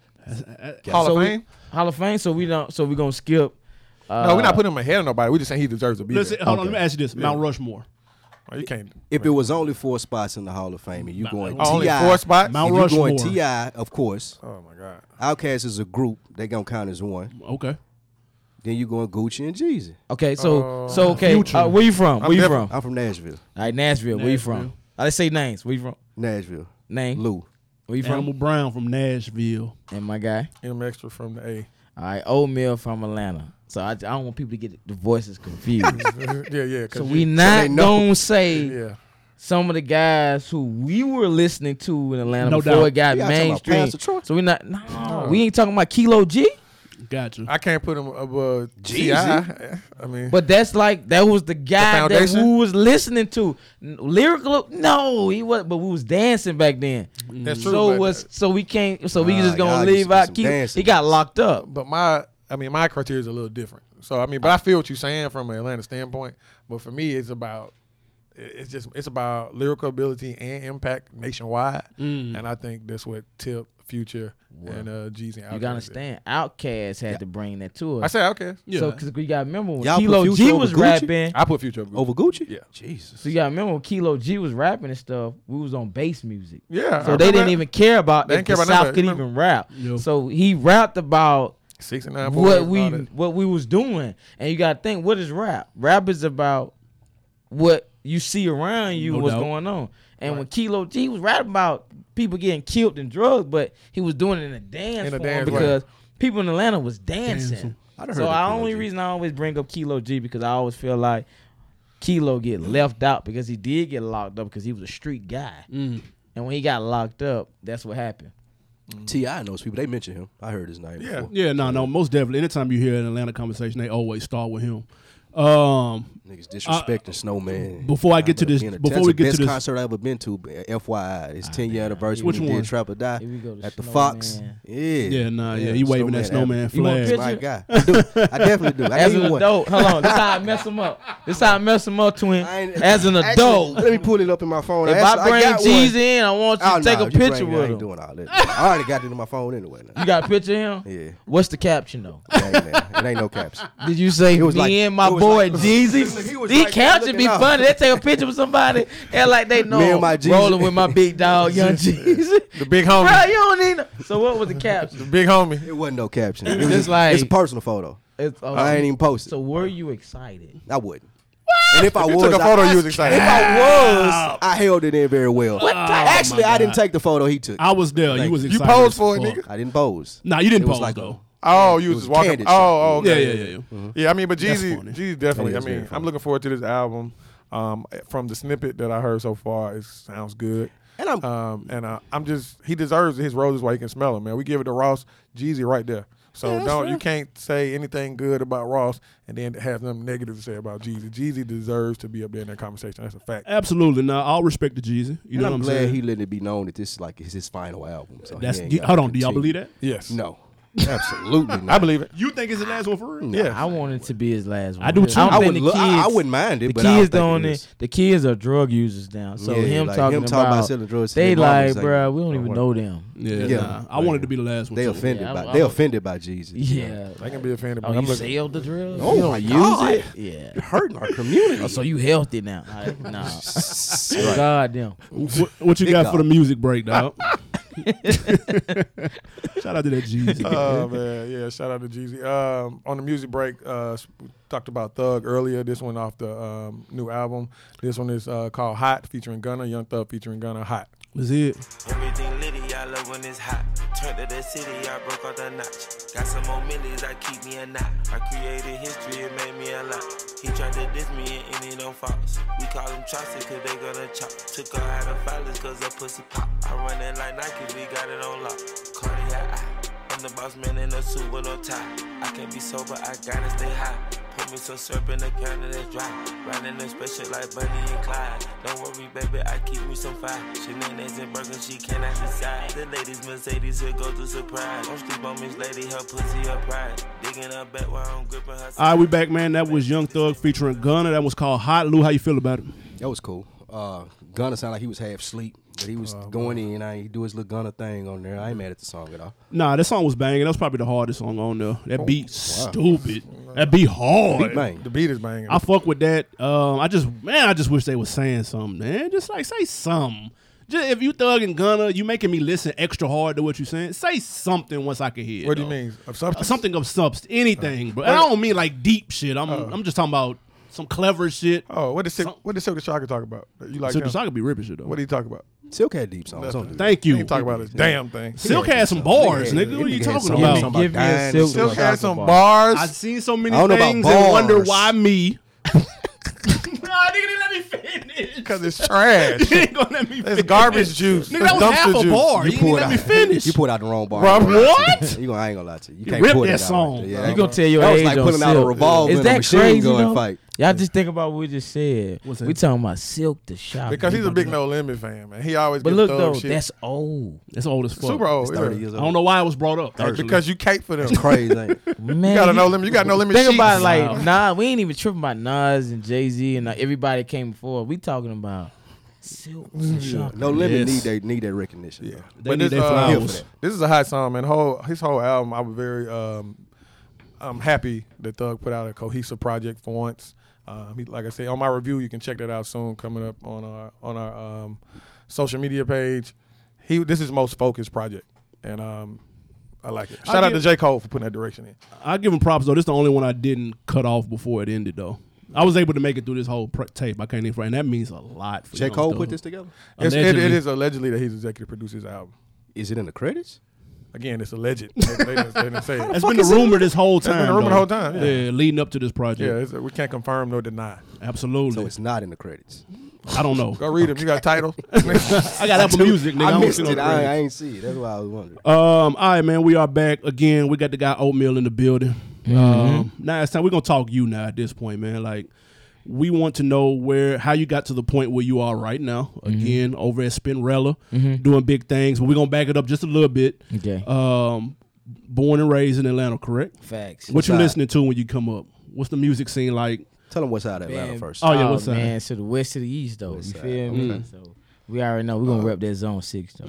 Hall So of we- Fame? Hall of Fame? So we don't. So we gonna skip. Uh, No, we're not putting him ahead of nobody. We just saying he deserves to be Listen, there. hold on. Okay. Let me ask you this: Mount Rushmore, Oh, you can't. If it was only four spots in the Hall of Fame, and you going Oh, only T I, four spots. Mount if you going Rushmore. T I, of course. Oh my God. Outkast is a group; they gonna count as one. okay. Then you going Gucci and Jeezy. Okay, so Uh, so okay. Future. Uh, where you from? Where I'm you never- from? I'm from Nashville. All right, Nashville. Where you from? Nashville. Uh, let's say names. Where you from? Nashville. Name. Lou. Where you from? Animal Brown from Nashville. And my guy. M extra from the A. All right, Oatmeal from Atlanta. So I, I don't want people to get the voices confused. yeah, yeah. 'cause so you- we not they know. gonna say Yeah. some of the guys who we were listening to in Atlanta No before doubt. it got You gotta talk about mainstream. Pastor Troy. So we not. No, we ain't talking about Kilo G. Gotcha. I can't put him above T Jeezy. I. I mean, But that's like that was the guy that foundation? we was listening to. N- Lyrical, no, he was, but we was dancing back then. that's true. So but, was so we can't. So we Nah, just gonna y'all leave used to be out. some Kilo. dancing. He got locked up. but my, I mean, my criteria is a little different. So I mean, but I feel what you're saying from an Atlanta standpoint. But for me, it's about, it's just, it's about lyrical ability and impact nationwide. Mm. And I think that's what Tip, Future, and uh, Jeezy. and You Outkast gotta understand, Outkast had to bring that to did. I us. said okay. Yeah. So because we gotta remember when Y'all put Kilo Future G over was Gucci? rapping. I put Future over. Over Gucci? Yeah. Jesus. So you gotta remember when Kilo G was rapping and stuff. We was on bass music. Yeah. So I they remember didn't that. even care about They if didn't care the about none South of that. could Remember- even rap. Yeah. So he rapped about sixty-nine what boys, we all that. what we was doing, and you gotta think, what is rap? Rap is about what you see around you, No what's doubt. going on. And Right. when Kilo G was rapping about people getting killed in drugs, but he was doing it in a dance In a form dance, because people in Atlanta was dancing. Dancing. I done So heard of the Kilo only G. reason I always bring up Kilo G because I always feel like Kilo get left out because he did get locked up because he was a street guy. Mm. And when he got locked up, that's what happened. T I knows people. They mention him. I heard his name Yeah. before. Yeah, no, no. Most definitely. Anytime you hear an Atlanta conversation, they always start with him. Um, Niggas disrespecting Snowman. before I get to this- Being a- before that's we the get to best this- concert I ever been to. F Y I, it's ten year anniversary. Which when he one? did Trap or Die Here we go, the at the Snowman. Fox. Yeah, yeah, nah, yeah. You waving that snowman You want a flag. picture? My guy, I, do. I definitely do. I As need an one. adult, hold on. This how I mess him up. This how I mess him up, twin. I ain't- As an Actually, adult, let me pull it up in my phone. if Actually, I bring got one. G's in, I want you Oh, to take nah, a you picture bring it. I with ain't him. doing all that. I already got it in my phone anyway. Now. You got a picture of him? Yeah, What's the caption though? it ain't, that. It ain't no caps. Did you say It was me like- and my it was boy like- Jeezy? He was These like captions be looking out. funny. They take a picture with somebody and like they know Me and my Jeezy. rolling with my big dog, young Jeezy. The big homie. Bro, you don't need no. So what was the caption? The big homie. It wasn't no caption. It was It's just, like- it's a personal photo. It's, oh, I ain't even posted. So were you excited? I wouldn't. And if I If you was, took a photo, I, you was excited. If I was, I held it in very well. Actually, my I didn't God. take the photo. He took. I was there. Thank You was you. You excited. posed as for it, fuck. nigga? I didn't pose. Nah, you didn't It was pose like though. Oh, you It was was just a walking. candid Oh, shot. oh, Yeah, okay. yeah, yeah. yeah. Yeah, I mean, but That's Jeezy, funny. Jeezy definitely. That I is very mean, funny. I'm looking forward to this album. Um, from the snippet that I heard so far, it sounds good. And I'm Um, and uh, I'm just he deserves his roses while he can smell them, man. We give it to Ross, Jeezy right there. So Yeah, that's don't fair. you can't say anything good about Ross and then have something negative to say about Jeezy. Jeezy deserves to be up there in that conversation. That's a fact. Absolutely. Now, all respect to Jeezy. You and know I'm what I'm glad saying? he let it be known that this is like his, his final album. So That's he ain't y- gotta hold on. Do y'all continue. believe that? Yes. No, absolutely not. I believe it. You think it's the last one for real? No. I want it to be his last one. I do too. don't I think would. the Look, I, I kids- wouldn't mind it, The but I kids don't don't. think it need- is. The kids are drug users now. So Yeah, him like talking him about, talking about selling drugs to they their mamas like, ain't- bruh, we don't don't even work. know them. Yeah. Yeah. Nah, I wanted to be the last one. They too. offended Yeah, by. I'm- They I'm- offended by Jeezy. Yeah. I can be offended. Oh, but I'm you looking. sell the drugs? Oh you my don't God. use it? Yeah. Hurting our community. Oh, so you healthy now? All right, nah. Right. God damn. What, what you Big got dog. for the music break, dog? Shout out to that Jeezy. Oh man, yeah. Shout out to Jeezy. Um, on the music break, uh, we talked about Thug earlier. This one off the um, new album. This one is uh, called Hot, featuring Gunna. Young Thug featuring Gunna. Hot. Let's hear it. Everything litty, I love when it's hot. Turned to the city, I broke out the notch. Got some more millions, I keep me a knot. I created history, it made me a lot. He tried to diss me and it don't false. We call him Chaucer cause they gonna chop. Took her out of filers cause her pussy pop. I run it like Nike, we got it on lock. Cardiac eye. I'm the boss man in a suit with no tie. I can't be sober, I gotta stay high. Put me some syrup in the counter that's dry. Riding the special like Bunny and Clyde. Don't worry, baby, I keep me some fire. Shenanigans and burgers, she cannot decide. The ladies Mercedes here go to surprise. Don't sleep on Miss Lady, her pussy, her pride. Digging her back while I'm gripping her. All right, we back, man. That was Young Thug featuring Gunna. That was called Hot. Lou, how you feel about it? That was cool. Uh, Gunna sounded like he was half asleep, but he was Oh, going in. I he do his little Gunna thing on there. I ain't mad at the song at all. Nah, that song was banging. That was probably the hardest song on there. That Oh, beat stupid. That beat hard. Beat bang. The beat is banging. I fuck with that. Um, I just man, I just wish they was saying something, man. Just like say something. Just, if you Thug and Gunna, you making me listen extra hard to what you saying. Say something once I can hear. What do though. you mean? Of Uh, substance? Something of substance, anything, bro. And I don't mean like deep shit. I'm Oh. I'm just talking about some clever shit. Oh, what did Silk, Some- what did Silk the Shocker talk about? You like Silk him? the Shocker be ripping shit though. What did he talk about? Silk had deep songs. Nothing. Don't do that. Thank He you. ain't talk about his damn thing. Silk had some bars, Yeah, nigga. What are you nigga had talking some- about? some- Give me a dying Silk and Silk stuff. had Shocker some bar. bars. I've seen so many I don't know about things and wonder bars. why me. Nah, nigga didn't let me finish. Because it's trash. You ain't gonna let me It's finish. garbage juice. Nigga, It's that was half dumpster a juice. bar. You, You didn't pulled let out. me finish. You pulled out the wrong bar. Bro, what? You gonna, I ain't gonna lie to you. You You can't ripped pull that out song. right there. You that You gonna was- tell your that was age like on pulling out a Silk. revolver Is in a that machine crazy gun though? fight. Y'all just think about what we just said. What's that? We talking about Silk the Shocker. Because he's a big No Limit fan, man. He always But gets look Thug though, shit. that's old. That's old as fuck. super old. It's thirty yeah. years I old. don't know why it was brought up. Hey, actually. because you cape for them. It's crazy. Ain't it? Man, You got a you- No Limit. You got No Limit Think sheets. about it, like Wow. nah, we ain't even tripping about Nas and Jay Z and uh, everybody that came before. We talking about Silk the Shocker. No Limit Yes. need they need that recognition. Yeah. bro. They But need this, their uh, flowers. this is a hot song, man. Whole his whole album, I was very um, I'm happy that Thug put out a cohesive project for once. Um, he, like I said, on my review, you can check that out soon, coming up on our on our um, social media page. He this is his most focused project, and um, I like it. Shout I'll out give- to J. Cole for putting that direction in. I give him props though. This is the only one I didn't cut off before it ended though. I was able to make it through this whole pre- tape. I can't even, and that means a lot for J. Young Cole Thug. put this together. It's, it, Allegedly. it is allegedly that he's executive produced his album. Is it in the credits? Again, it's alleged. they, they, didn't- they didn't say it. That's been the rumor this whole That's time. been the rumor the though. whole time, yeah. leading up to this project. Yeah, it's, we can't confirm nor deny. Absolutely. So it's not in the credits. I don't know. Go read them. You got titles. I got Apple Music, nigga. I, I don't missed see no it. I, credits. I ain't see it. That's why I was wondering. Um, all right, man. We are back again. We got the guy Oatmeal in the building. Um, now it's time we're gonna talk you now at this point, man. Like, we want to know where how you got to the point where you are right now. Again, over at Spinrella, doing big things. But we're gonna back it up just a little bit. Okay. Um, born and raised in Atlanta, correct? Facts. What you side? listening to when you come up? What's the music scene like? Tell them what's out of Atlanta Man, first. Oh, yeah, what's that? man, to the west to the east though. West You side, feel me? So we already know we're gonna rep that zone six though.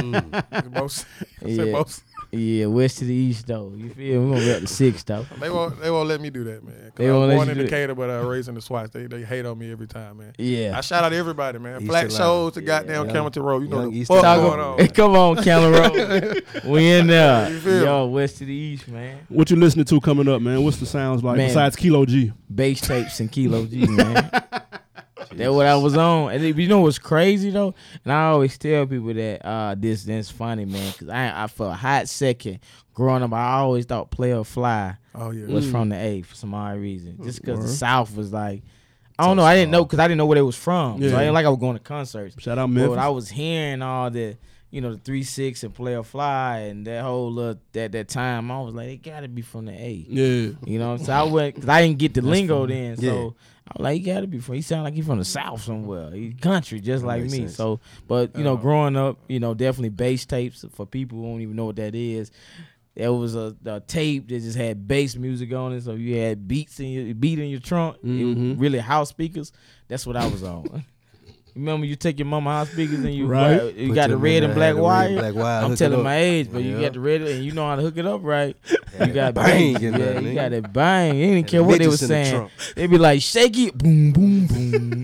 Most, say Yeah. most. Yeah, west to the east though. You feel me? We're gonna rep the six though. They won't. They won't let me do that, man. 'Cause They I won't was let born you in do it. Decatur, but I raised in the Swats. They they hate on me every time, man. Yeah. I shout out to everybody, man. East Black Atlanta. shows to Yeah, goddamn young- Campbellton Road. You know young the East fuck Atlanta. going on. Come on, Cameron Road. We in there. You feel Yo, west to the east, man. What you listening to coming up, man? What's the sounds like Man. besides Kilo G? Bass tapes and Kilo G, man. That's what I was on. And you know what's crazy though? And I always tell people that uh, this that's funny, man, because I I for a hot second growing up, I always thought Player Fly Oh yeah. was from the A for some odd reason. Just because the Word. South was like, I don't know, I didn't know because I didn't know where they was from. So Yeah. I ain't like I was going to concerts. Shout out But Memphis. when I was hearing all the, you know, the three six and Player Fly and that whole little that that time, I was like, they gotta be from the A. yeah. You know, so I went because I didn't get the lingo then. So Yeah. I was like, he gotta be from. He sound like he from the South somewhere. He country just That like makes me. sense. So, but you know, Uh, growing up, you know, definitely bass tapes for people who don't even know what that is. There was a, a tape that just had bass music on it, so you had beats in your beat in your trunk. It was Mhm. really house speakers. That's what I was on. Remember, you take your mama house speakers and you Right. you Put got the them red in and there, black the red wire. and black wire, I'm hook it telling up. my age, but you Yeah. got the red and you know how to hook it up right. You got bang bass. in Yeah, there, you nigga. got that bang. You didn't And care what they was midgets in the saying. trunk. They be like, shake it, boom, boom, boom.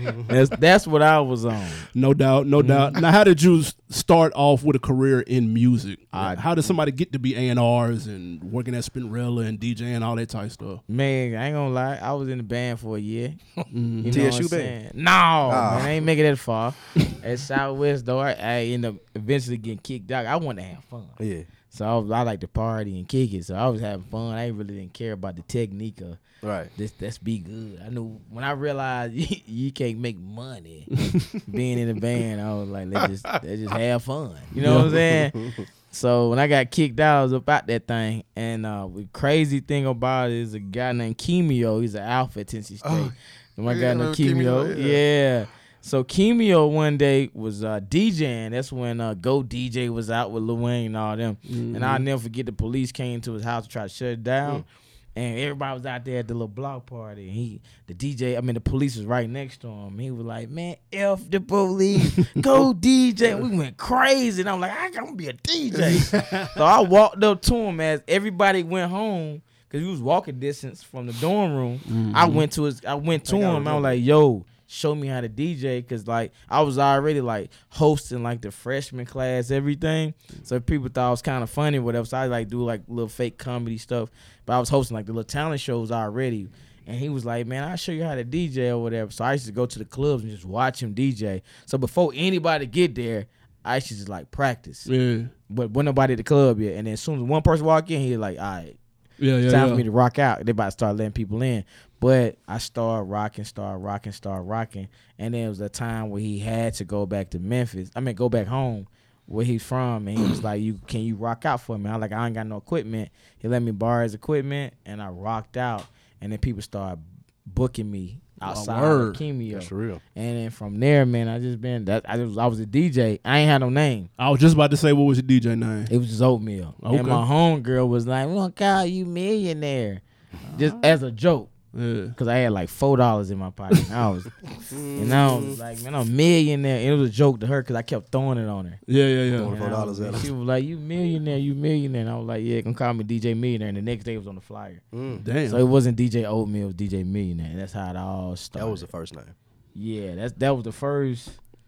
that's that's what I was on. No doubt, no doubt. Now, how did you s- start off with a career in music? I- how did somebody get to be A and R's and working at Spinrilla and DJing and all that type of stuff? Man, I ain't gonna lie. I was in the band for a year. You know T S U what I'm band? saying? No, man, I ain't make it that far. At Southwest, though, I, I ended up eventually getting kicked out. I wanted to have fun. Yeah. So I, was, I like to party and kick it. So I was having fun. I really didn't care about the technique or Right. this. Let's be good. I knew when I realized you, you can't make money being in a band. I was like, let's just let's just have fun. You know what I'm saying? So when I got kicked out, I was about that thing. And uh, the crazy thing about it is a guy named Kemio. He's an alpha at Tennessee State. Oh, and my yeah, guy I know named Kemio. Kemio, Yeah. yeah. So Kemio one day was uh, DJing. That's when uh, Go D J was out with Lil Wayne and all them. Mm-hmm. And I'll never forget the police came to his house to try to shut it down. Mm. And everybody was out there at the little block party. And he, the D J, I mean, the police was right next to him. He was like, man, F the police, go D J. And we went crazy. And I'm like, I gotta be a D J. So I walked up to him as everybody went home. Cause he was walking distance from the dorm room. Mm-hmm. I went to his, I went to I gotta him. I was remember. like, yo, show me how to D J. Cause like I was already like hosting like the freshman class, everything. So people thought it was kind of funny, whatever. So I like do like little fake comedy stuff. But I was hosting like the little talent shows already. And he was like, man, I'll show you how to D J or whatever. So I used to go to the clubs and just watch him D J. So before anybody get there, I used to just like practice. Yeah, But wasn't nobody at the club yet. And then as soon as one person walk in, he was like, all right. yeah, yeah. Time yeah. for me to rock out. They about to start letting people in. But I started rocking, started rocking, started rocking. And then it was a time where he had to go back to Memphis. I mean, go back home where he's from. And he was like, "You can you rock out for me?" I was like, I ain't got no equipment. He let me borrow his equipment, and I rocked out. And then people started booking me outside word. of Kemio. That's real. And then from there, man, I just been, that I, was, I was a D J. I ain't had no name. I was just about to say, what was your D J name? It was just oatmeal. Okay. And my homegirl was like, "We gonna call you millionaire," just as a joke. Yeah. Cause I had like four dollars in my pocket. I was, and I was like, "Man, I'm a millionaire." And it was a joke to her because I kept throwing it on her. Yeah, yeah, yeah. Throwing And four I dollars was- at her. She was like, "You millionaire, you millionaire." And I was like, "Yeah, gonna call me D J Millionaire." And the next day it was on the flyer. Mm. Damn. So it wasn't D J Oatmeal, it was D J Millionaire. And that's how it all started. That was the first name. Yeah, that's that was the first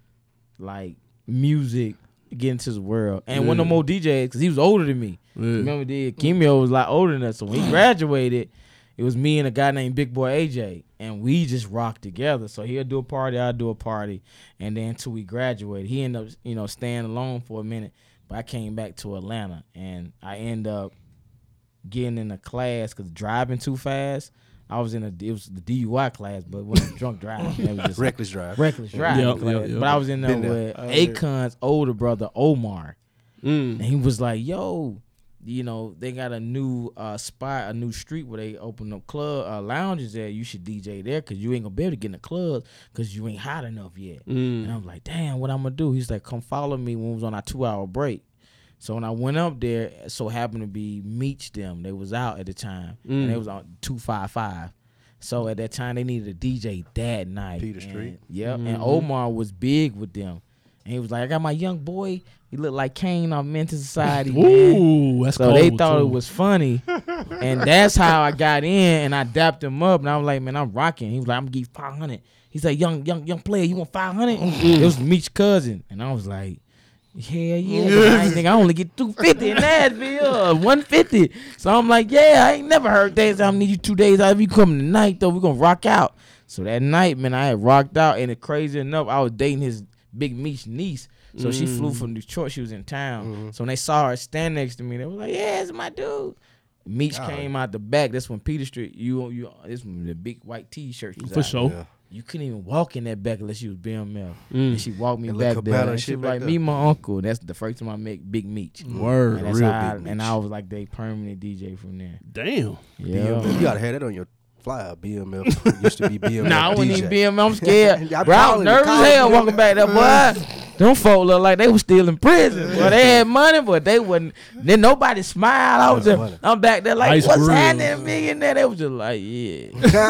like music get into the world. And one Yeah. no more D Js because he was older than me. Yeah. Remember, did Kemio was a lot older than us. So when he graduated, it was me and a guy named Big Boy A J, and we just rocked together. So he'll do a party, I'll do a party, and then until we graduated, he ended up, you know, staying alone for a minute. But I came back to Atlanta, and I end up getting in a class because driving too fast. I was in a it was the D U I class, but it wasn't drunk driving. It was just Reckless drive. reckless driving Yep, class. yep, yep. But I was in there Been there. with Oh, yeah. Akon's older brother Omar. Mm. And he was like, yo, you know, they got a new uh, spot, a new street where they open up club uh, lounges there. You should D J there because you ain't going to be able to get in the clubs because you ain't hot enough yet. Mm. And I'm like, damn, what I'm going to do? He's like, come follow me when we was on our two-hour break. So when I went up there, it so happened to be Meech them. They was out at the time. Mm. And they was on two five five. So at that time, they needed a D J that night. Peter And- Street. Yep. Mhm. And Omar was big with them. And he was like, I got my young boy. He looked like Kane on Mental Society, man. Ooh, that's So cold they thought too. it was funny. And that's how I got in, and I dapped him up. And I was like, man, I'm rocking. He was like, I'm going to give you five hundred. He's like, young young, young player, you want five hundred? It was Meech's cousin. And I was like, hell yeah. But I ain't think I only get two fifty in Nashville, one fifty. So I'm like, yeah, I ain't never heard that. So I'm need you two days out. If you come tonight, though, we're going to rock out. So that night, man, I had rocked out. And it crazy enough, I was dating his Big Meech niece. So she flew from Detroit. She was in town. So when they saw her stand next to me, they were like, yeah, it's my dude. Meech God. came out the back. That's when Peter Street, you, you, this when the big white T-shirt was For out. sure. Yeah. You couldn't even walk in that back unless you was B M F. Mm. And she walked me And back look there. Cabana And shit she was back like, there. me, my uncle. That's the first time I met Big Meech. Word. And, that's real how I, Big and Meech. I was like they permanent D J from there. Damn. Yeah. B M F. You gotta have that on your flyer. B M F used to be B M F. Nah, I wasn't D J. even B M F. I'm scared. I'm Bro, I was calling you, nervous as calling hell you. walking back there, boy. Them folk look like they was still in prison. Well, they had money, but they wasn't. Then nobody smiled. I was That's just, funny. I'm back there like, Ice what's Grills. happening, millionaire? They was just like, yeah,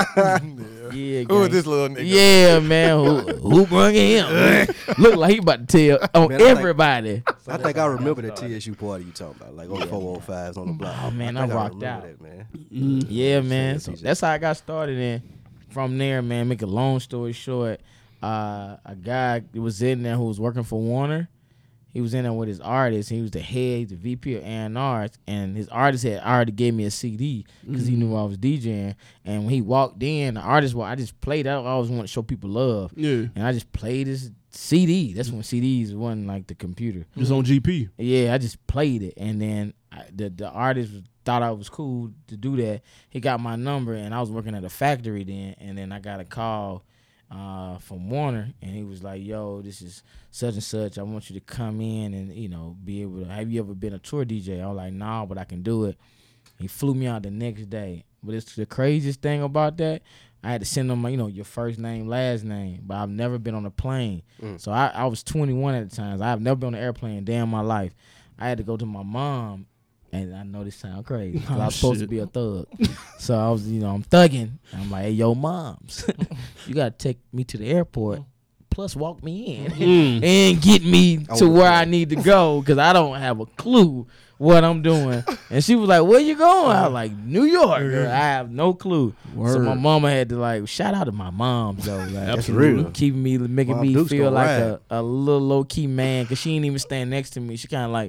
yeah. Who is gang. this little nigga? Yeah, man. Who, who brung him? Look like he about to tell on Man, I think- everybody. I think I remember that T S U party you talking about, like on the four oh fives on the block. Oh, man, I think rocked remember out. That, man. Mm. Yeah, man. Shit, So T J. that's how I got started. In from there, man. Make a long story short, uh, a guy was in there who was working for Warner. He was in there with his artist. He was the head, the V P of A and R, and his artist had already gave me a C D because mm-hmm. he knew I was DJing. And when he walked in, the artist, well, I just played that. I always want to show people love. Yeah. And I just played this C D. That's when C Ds wasn't like the computer. It was on G P. Yeah, I just played it, and then I, the the artist thought I was cool to do that. He got my number, and I was working at a factory then, and then I got a call uh, from Warner, and he was like, "Yo, this is such and such. I want you to come in and you know be able to. Have you ever been a tour D J?" I was like, "Nah, but I can do it." He flew me out the next day. But it's the craziest thing about that. I had to send them, you know, your first name, last name. But I've never been on a plane. Mm. So I, I was twenty-one at the time. So I've never been on an airplane in damn my life. I had to go to my mom, and I know this sounds crazy. Oh, I was supposed shit. to be a thug. So I was, you know, I'm thugging. I'm like, hey, yo, moms, you got to take me to the airport, plus walk me in mm. and get me to where I need to go because I don't have a clue what I'm doing. And she was like, where you going? I was like, New York. Girl. I have no clue. Word. So my mama had to like, shout out to my mom though. Like, absolutely. Keeping me, making Mom me Duke's feel like a, a little low-key man because she didn't even stand next to me. She kind of like,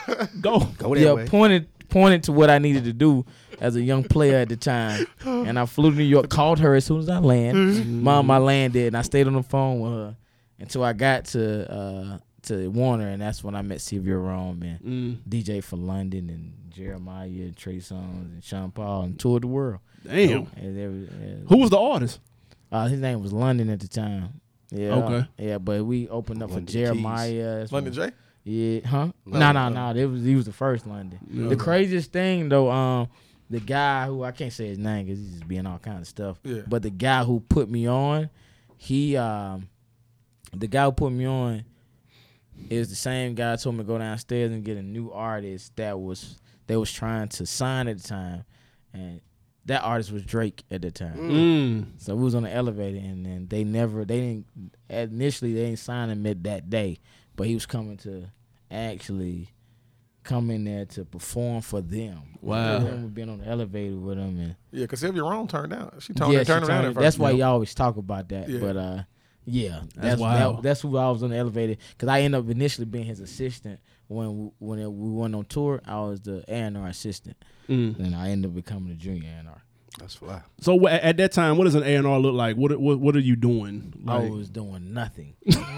go. Go that yeah, way. Pointed, pointed to what I needed to do as a young player at the time. And I flew to New York, called her as soon as I landed. Mom, I landed, and I stayed on the phone with her until I got to uh, to Warner, and that's when I met Sylvia Rome and mm. D J for London and Jeremiah and Trey Songz and Sean Paul and toured the world. Damn. And was, uh, Who was the artist? Uh, his name was London at the time. Yeah. Okay. Yeah, but we opened up London for Jeremiah. London J? Yeah, huh? No, no, no. It was he was the first London. Yeah. The craziest thing though, um, the guy who I can't say his name because he's just being all kind of stuff. Yeah. But the guy who put me on, he um, the guy who put me on is the same guy who told me to go downstairs and get a new artist that was they was trying to sign at the time, and that artist was Drake at the time. Mm. So we was on the elevator, and then they never they didn't initially they didn't sign him at that day, but he was coming to actually come in there to perform for them. Wow. I remember being on the elevator with him. And yeah, because Sylvia Rome turned down. She turned, yeah, turned she around turned, at first. That's why you always talk about that. Yeah. But uh, yeah, that's that's, that, that's who I was on the elevator because I ended up initially being his assistant when we, when it, we went on tour. I was the A and R assistant, mm. and I ended up becoming the junior A and R. That's fly. So at that time, what does an A and R look like? What what what are you doing? Like, I was doing nothing.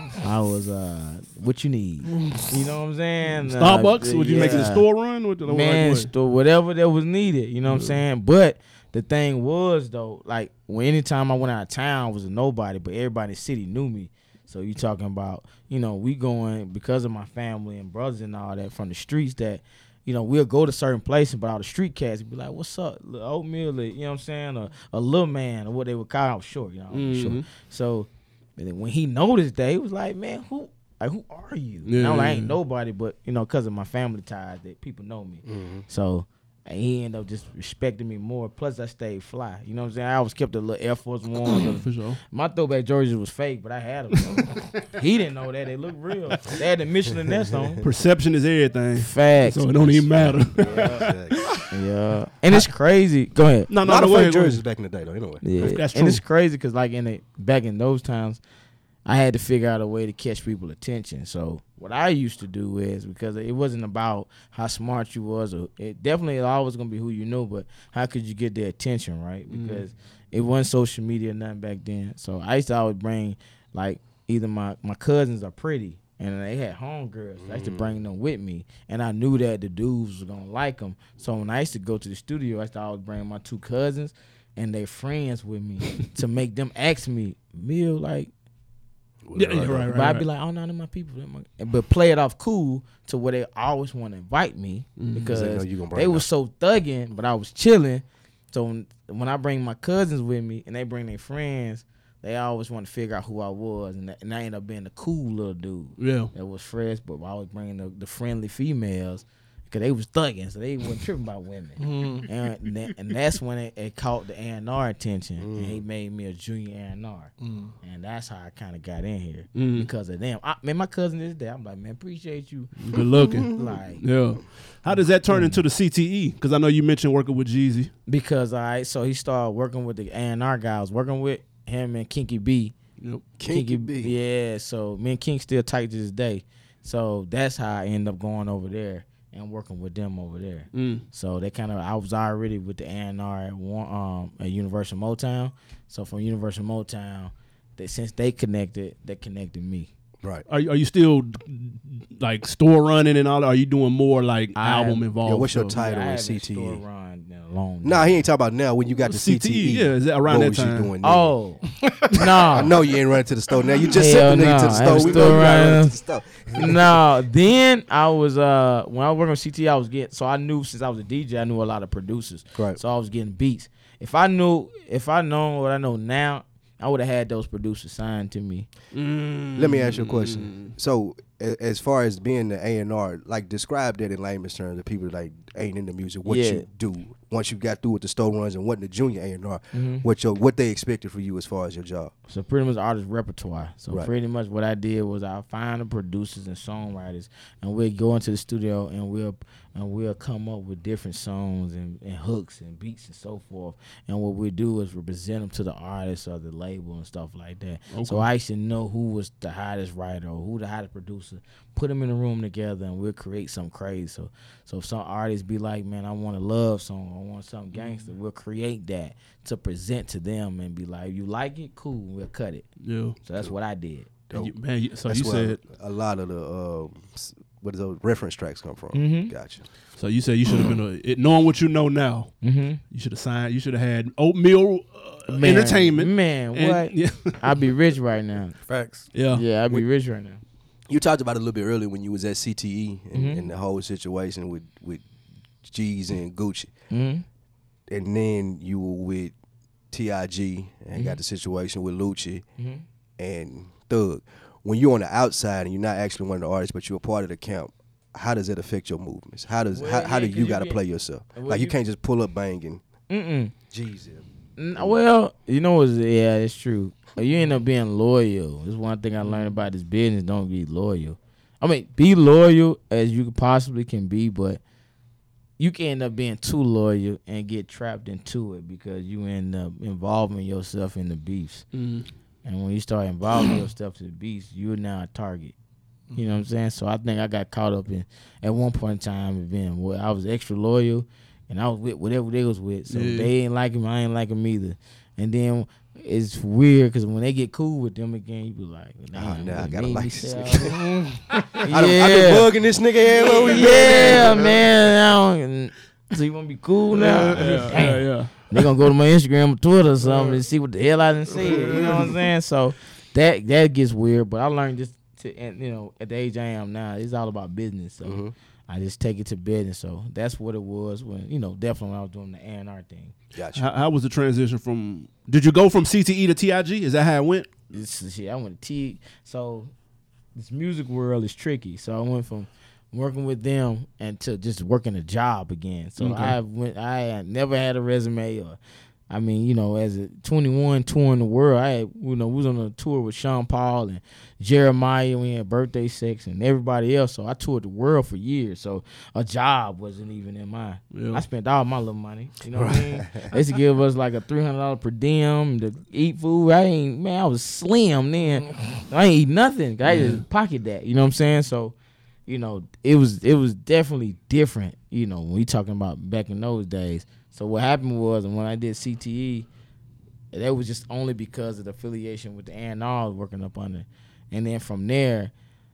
I was uh, what you need. You know what I'm saying? Starbucks? Uh, Would you yeah. make it a store run? What, Man, like, store whatever that was needed. You know what yeah. I'm saying? But the thing was though, like when anytime I went out of town, I was a nobody, but everybody in the city knew me. So you talking about, you know, we going because of my family and brothers and all that from the streets that. You know, we'll go to certain places, but all the street cats would be like, what's up? Lil Oatmeal, you know what I'm saying? Or a little man, or what they would call him. I was short, you know, I was mm-hmm. short. So and then when he noticed that, he was like, man, who like who are you? Yeah. And I'm like, I ain't nobody, but, you know, because of my family ties that people know me. Mm-hmm. So and he ended up just respecting me more. Plus, I stayed fly. You know what I'm saying? I always kept a little Air Force One. For sure. My throwback jerseys was fake, but I had them. He didn't know that. They looked real. They had the Michelin nest on. Perception is everything. Facts. So it don't even matter. Yeah. Yeah. And it's crazy. Go ahead. No, no, Not no, a go fake ahead. jerseys back in the day, though. Anyway. Yeah. That's true. And it's crazy because, like, in the, back in those times, I had to figure out a way to catch people's attention. So what I used to do is, because it wasn't about how smart you was, or it definitely always gonna be who you knew, but how could you get their attention, right? Because mm. it wasn't social media or nothing back then. So I used to always bring, like, either my, my cousins are pretty, and they had homegirls. Mm. I used to bring them with me, and I knew that the dudes were gonna like them. So when I used to go to the studio, I used to always bring my two cousins and their friends with me to make them ask me, Mill, like, Yeah, yeah, right, right, but I'd right. be like, oh, no, they're my people. They're my... But play it off cool to where they always want to invite me mm-hmm. because they, know you gonna bring they them. was so thugging, but I was chilling. So when, when I bring my cousins with me and they bring their friends, they always want to figure out who I was. And, that, and I ended up being the cool little dude. Yeah. That was fresh, but I was bringing the, the friendly females because they was thugging, so they wasn't tripping about women. Mm-hmm. And, and, and that's when it, it caught the A and R attention, Mm. and he made me a junior A and R. Mm. And that's how I kind of got in here Mm. because of them. I, man, my cousin is there. I'm like, man, appreciate you. Good looking. Like, Yeah. How does that turn into the C T E? Because I know you mentioned working with Jeezy. because, all right, so he started working with the A and R guy I was working with, him and Kinky B. Yep. Kinky B. Yeah, so me and King still tight to this day. So that's how I end up going over there and working with them over there. Mm. So they kind of, I was already with the A and R at one, um at Universal Motown. So from Universal Motown, they, since they connected, they connected me. Right. Are you, are you still like store running and all that? Are you doing more like I album have- involved? Yeah, what's your stuff? title I in haven't C T store E? run in a long Nah, time. he ain't talking about now when you got the C T E. Yeah, is that around what that was time? you doing then? Oh, I no. know you ain't running to the store now. You just Hell sent the nigga no, to the I store. ain't We still know you gotta run running. to the store. No, then I was uh when I was working on C T E, I was getting so I knew since I was a D J, I knew a lot of producers. Right. So I was getting beats. If I knew if I known what I know now, I would have had those producers signed to me. Mm. Let me ask you a question. So, a- as far as being the A and R, like describe that in layman's terms to people that like ain't into music. What Yeah. you do once you got through with the store runs and what the junior A and R, Mm-hmm. what your what they expected for you as far as your job. So pretty much artist repertoire. So Right. pretty much what I did was I find the producers and songwriters, and we'll go into the studio and we'll and we'll come up with different songs and, and hooks and beats and so forth. And what we do is we present them to the artist or the label and stuff like that. So I used to know who was the hottest writer or who the hottest producer. Put them in a room together and we'll create something crazy. So so if some artists be like, man, I want a love song, I want something gangster, we'll create that to present to them and be like, you like it, cool, we'll cut it. Yeah. So that's what I did. And you- man, you- so That's you where said a lot of the uh, s- what is those reference tracks come from. Mhm. Gotcha. so you said you should have been a, it, knowing what you know now. Mm-hmm. You should have signed. You should have had Oatmeal uh, Entertainment. Man, and- what? Yeah. I'd be rich right now. Facts. yeah. Yeah, I'd be rich right now. You talked about it a little bit earlier when you was at C T E and, Mhm. and the whole situation with with G's and Gucci, Mm-hmm. and then you were with T I G and got the situation with Lucci Mm-hmm. and Thug. When you're on the outside and you're not actually one of the artists, but you're a part of the camp, how does that affect your movements? How does Well, how, how yeah, do 'cause you you got to get- play yourself? well, Like you, you- can't just pull up banging. Mm-mm. Jeez. N- Well, you know what's yeah, it's true. You end up being loyal. That's one thing I learned about this business. Don't be loyal. I mean, be loyal as you possibly can be, but you can end up being too loyal and get trapped into it because you end up involving yourself in the beefs. Mm. And when you start involving yourself to the beefs, you're now a target. You know what I'm saying? So I think I got caught up in at one point in time in being well, I was extra loyal and I was with whatever they was with. So Yeah. they ain't like him, I ain't like him either. And then it's weird because when they get cool with them again, you be like, Oh, damn, now I what gotta made like me this say nigga. all that? I done, I been bugging this nigga. Yeah, where we been yeah, at? man. I don't- So you want to be cool now? Yeah, yeah, Damn. yeah. They gonna go to my Instagram or Twitter or something and see what the hell I done said. You know what I'm saying? So that that gets weird. But I learned just to, and you know, at the age I am now, it's all about business. So Mhm. I just take it to business. So that's what it was when you know, definitely when I was doing the A and R thing. Gotcha. How, how was the transition from? Did you go from C T E to T I G? Is that how it went? This is shit. I went to T. So this music world is tricky. So I went from working with them and to just working a job again. So Okay. I went. I had never had a resume or. I mean, you know, as a twenty-one touring the world, I had, you know, we was on a tour with Sean Paul and Jeremiah. We had Birthday Sex and everybody else. So I toured the world for years. So a job wasn't even in mind. Yeah. I spent all my little money. You know what I mean? They used to give us like a three hundred dollars per diem to eat food. I ain't, man, I was slim then. I ain't eat nothing. I just pocket that. You know what I'm saying? So, you know, it was it was definitely different, you know, when we talking about back in those days. So what happened was, and when I did C T E, that was just only because of the affiliation with the A and R I was working up under. And then from there,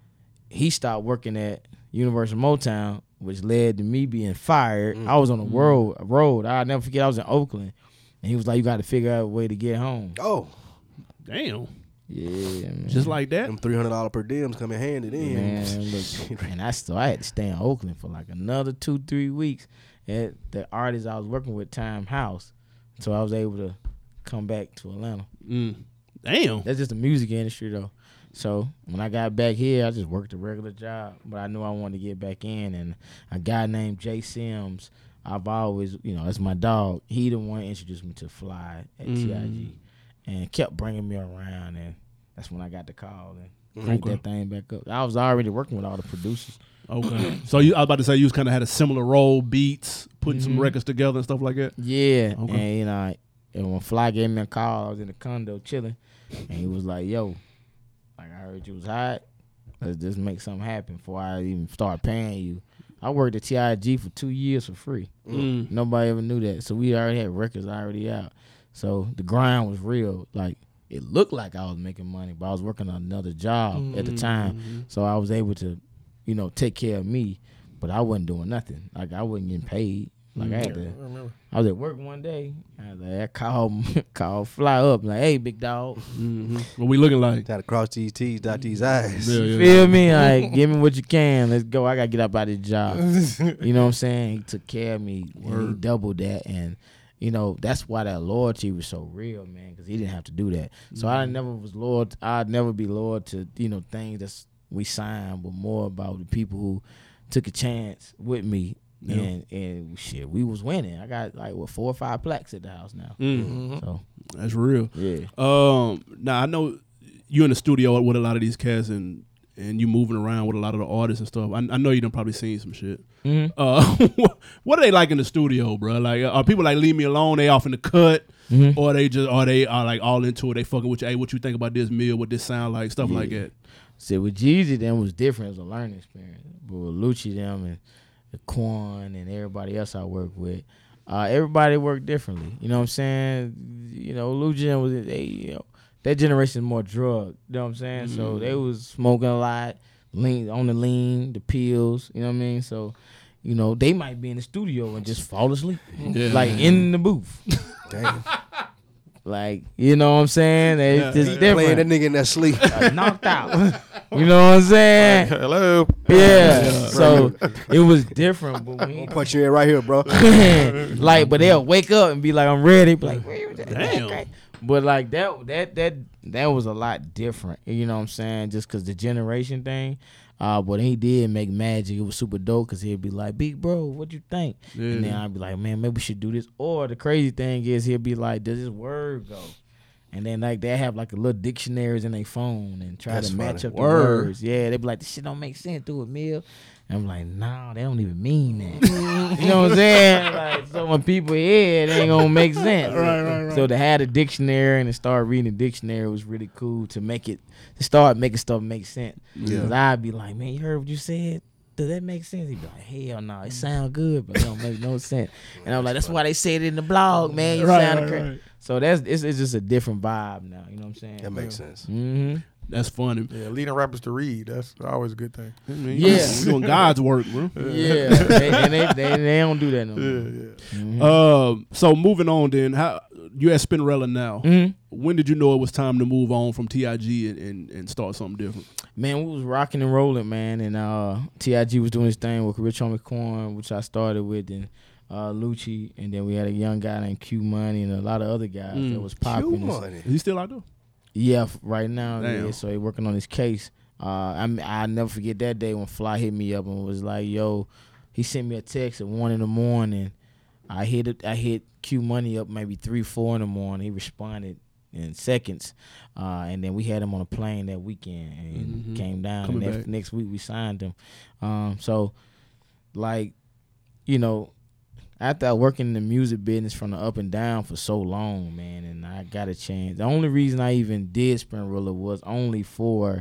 he stopped working at Universal Motown, which led to me being fired. I was on the road, road. I'll never forget, I was in Oakland. And he was like, you got to figure out a way to get home. Oh, Damn. Yeah, man. Just like that. them three hundred dollar per diems come in handy then. Man, look, and I still I had to stay in Oakland for like another two, three weeks at the artist I was working with, Time House. So I was able to come back to Atlanta. Mm. Damn. That's just the music industry though. So when I got back here, I just worked a regular job, but I knew I wanted to get back in. And a guy named Jay Sims, I've always, you know, that's my dog. He the one introduced me to Fly at T I G, and kept bringing me around. And that's when I got the call and cranked Okay. that thing back up. I was already working with all the producers. Okay. So you, I was about to say you was kind of had a similar role, beats, putting some Mhm. records together and stuff like that. Yeah, Okay. and you know, And when Fly gave me a call, I was in the condo chilling, and he was like, "Yo, like I heard you was hot. Let's just make something happen before I even start paying you." I worked at T I G for two years for free. Mm. Nobody ever knew that. So we already had records already out. So the grind was real. Like it looked like I was making money, but I was working on another job mm-hmm. at the time. So I was able to, you know, take care of me, but I wasn't doing nothing. Like I wasn't getting paid. Like I had to. I remember. I was at work one day. I, was like, I called, called Fly up like, "Hey, big dog, mm-hmm. what we looking like? Gotta cross these T's, dot these I's. Yeah, yeah, Feel yeah. me? Like, give me what you can. Let's go. I gotta get up out of this job. You know what I'm saying? He took care of me. And he doubled that, and you know that's why that loyalty was so real, man. Because he didn't have to do that. So mm-hmm. I never was loyal. I'd never be loyal to you know things that we signed, but more about the people who took a chance with me. Yeah. And and shit, we was winning. I got like what four or five plaques at the house now. Mm-hmm. So that's real. Yeah. Um. Now I know you in the studio with a lot of these cats and and you moving around with a lot of the artists and stuff. I, I know you done probably seen some shit. Mm-hmm. Uh, what are they like in the studio, bro? Like, are people like leave me alone? They off in the cut, mm-hmm. or they just are they are like all into it? They fucking with you. Hey, what you think about this meal? What this sound like? Stuff yeah. like that. See, with Jeezy, them was different. It was a learning experience. But with Lucci, them and Quan and everybody else I work with, uh, everybody worked differently. You know what I'm saying? You know, Lucci was they, you know, that generation more drug. You know what I'm saying? Mm-hmm. So they was smoking a lot, lean on the lean, the pills. You know what I mean? So, you know, they might be in the studio and just fall asleep, yeah. like in the booth. Damn. Like, you know what I'm saying? They yeah, just yeah. different. Playing that nigga in that sleep. Like, knocked out. You know what I'm saying? Like, hello. Yeah. yeah. So it was different. But when I'll punch you in right here, bro. like, but they'll wake up and be like, I'm ready. Be like, where you at? Damn. Okay. But like that, that, that, that was a lot different. You know what I'm saying? Just because the generation thing. Uh, but he did make magic. It was super dope because he'd be like, "Big bro, what you think?" Yeah. And then I'd be like, "Man, maybe we should do this." Or the crazy thing is, he'll be like, "Does this word go?" And then like they have like a little dictionaries in their phone and try That's to match funny. up the Word. words. Yeah, they be like, "This shit don't make sense to it, Mill." And I'm like, "No, they don't even mean that." You know what I'm saying? Like, so when people hear it, it ain't gonna make sense. right, right, right. So to have a dictionary and to start reading the dictionary was really cool to make it to start making stuff make sense. Yeah. Cause I'd be like, "Man, you heard what you said? Does that make sense?" He'd be like, "Hell no, it sound good, but it don't make no sense." And I'm like, "That's why they said it in the blog, man. You right, sound right, crazy." right. So that's it's, it's just a different vibe now. You know what I'm saying? That makes sense. Mm-hmm. That's funny. Yeah, leading rappers to read. That's always a good thing. I mean, Yeah. you doing God's work, bro. Yeah, they, and they, they they don't do that no more. Yeah, yeah. Mm-hmm. Um, so moving on, then, how you at Spinrilla now? Mm-hmm. When did you know it was time to move on from T I G and, and, and start something different? Man, we was rocking and rolling, man, and uh, T I G was doing his thing with Rich Homie Quan, which I started with, and uh, Lucci, and then we had a young guy named Q Money and a lot of other guys Mm. that was popping. Q Money. Is he still out there? Yeah, f- right now. Damn. Yeah, so he working on his case. Uh, I I never forget that day when Fly hit me up and was like, "Yo," he sent me a text at one in the morning. I hit it. I hit Q Money up maybe three, four in the morning. He responded in seconds, uh, and then we had him on a plane that weekend and Mm-hmm. came down. Coming and back. next, next week we signed him. Um, so, like, you know. After I worked in the music business from the up and down for so long, man, and I got a chance. The only reason I even did Spinrilla was only for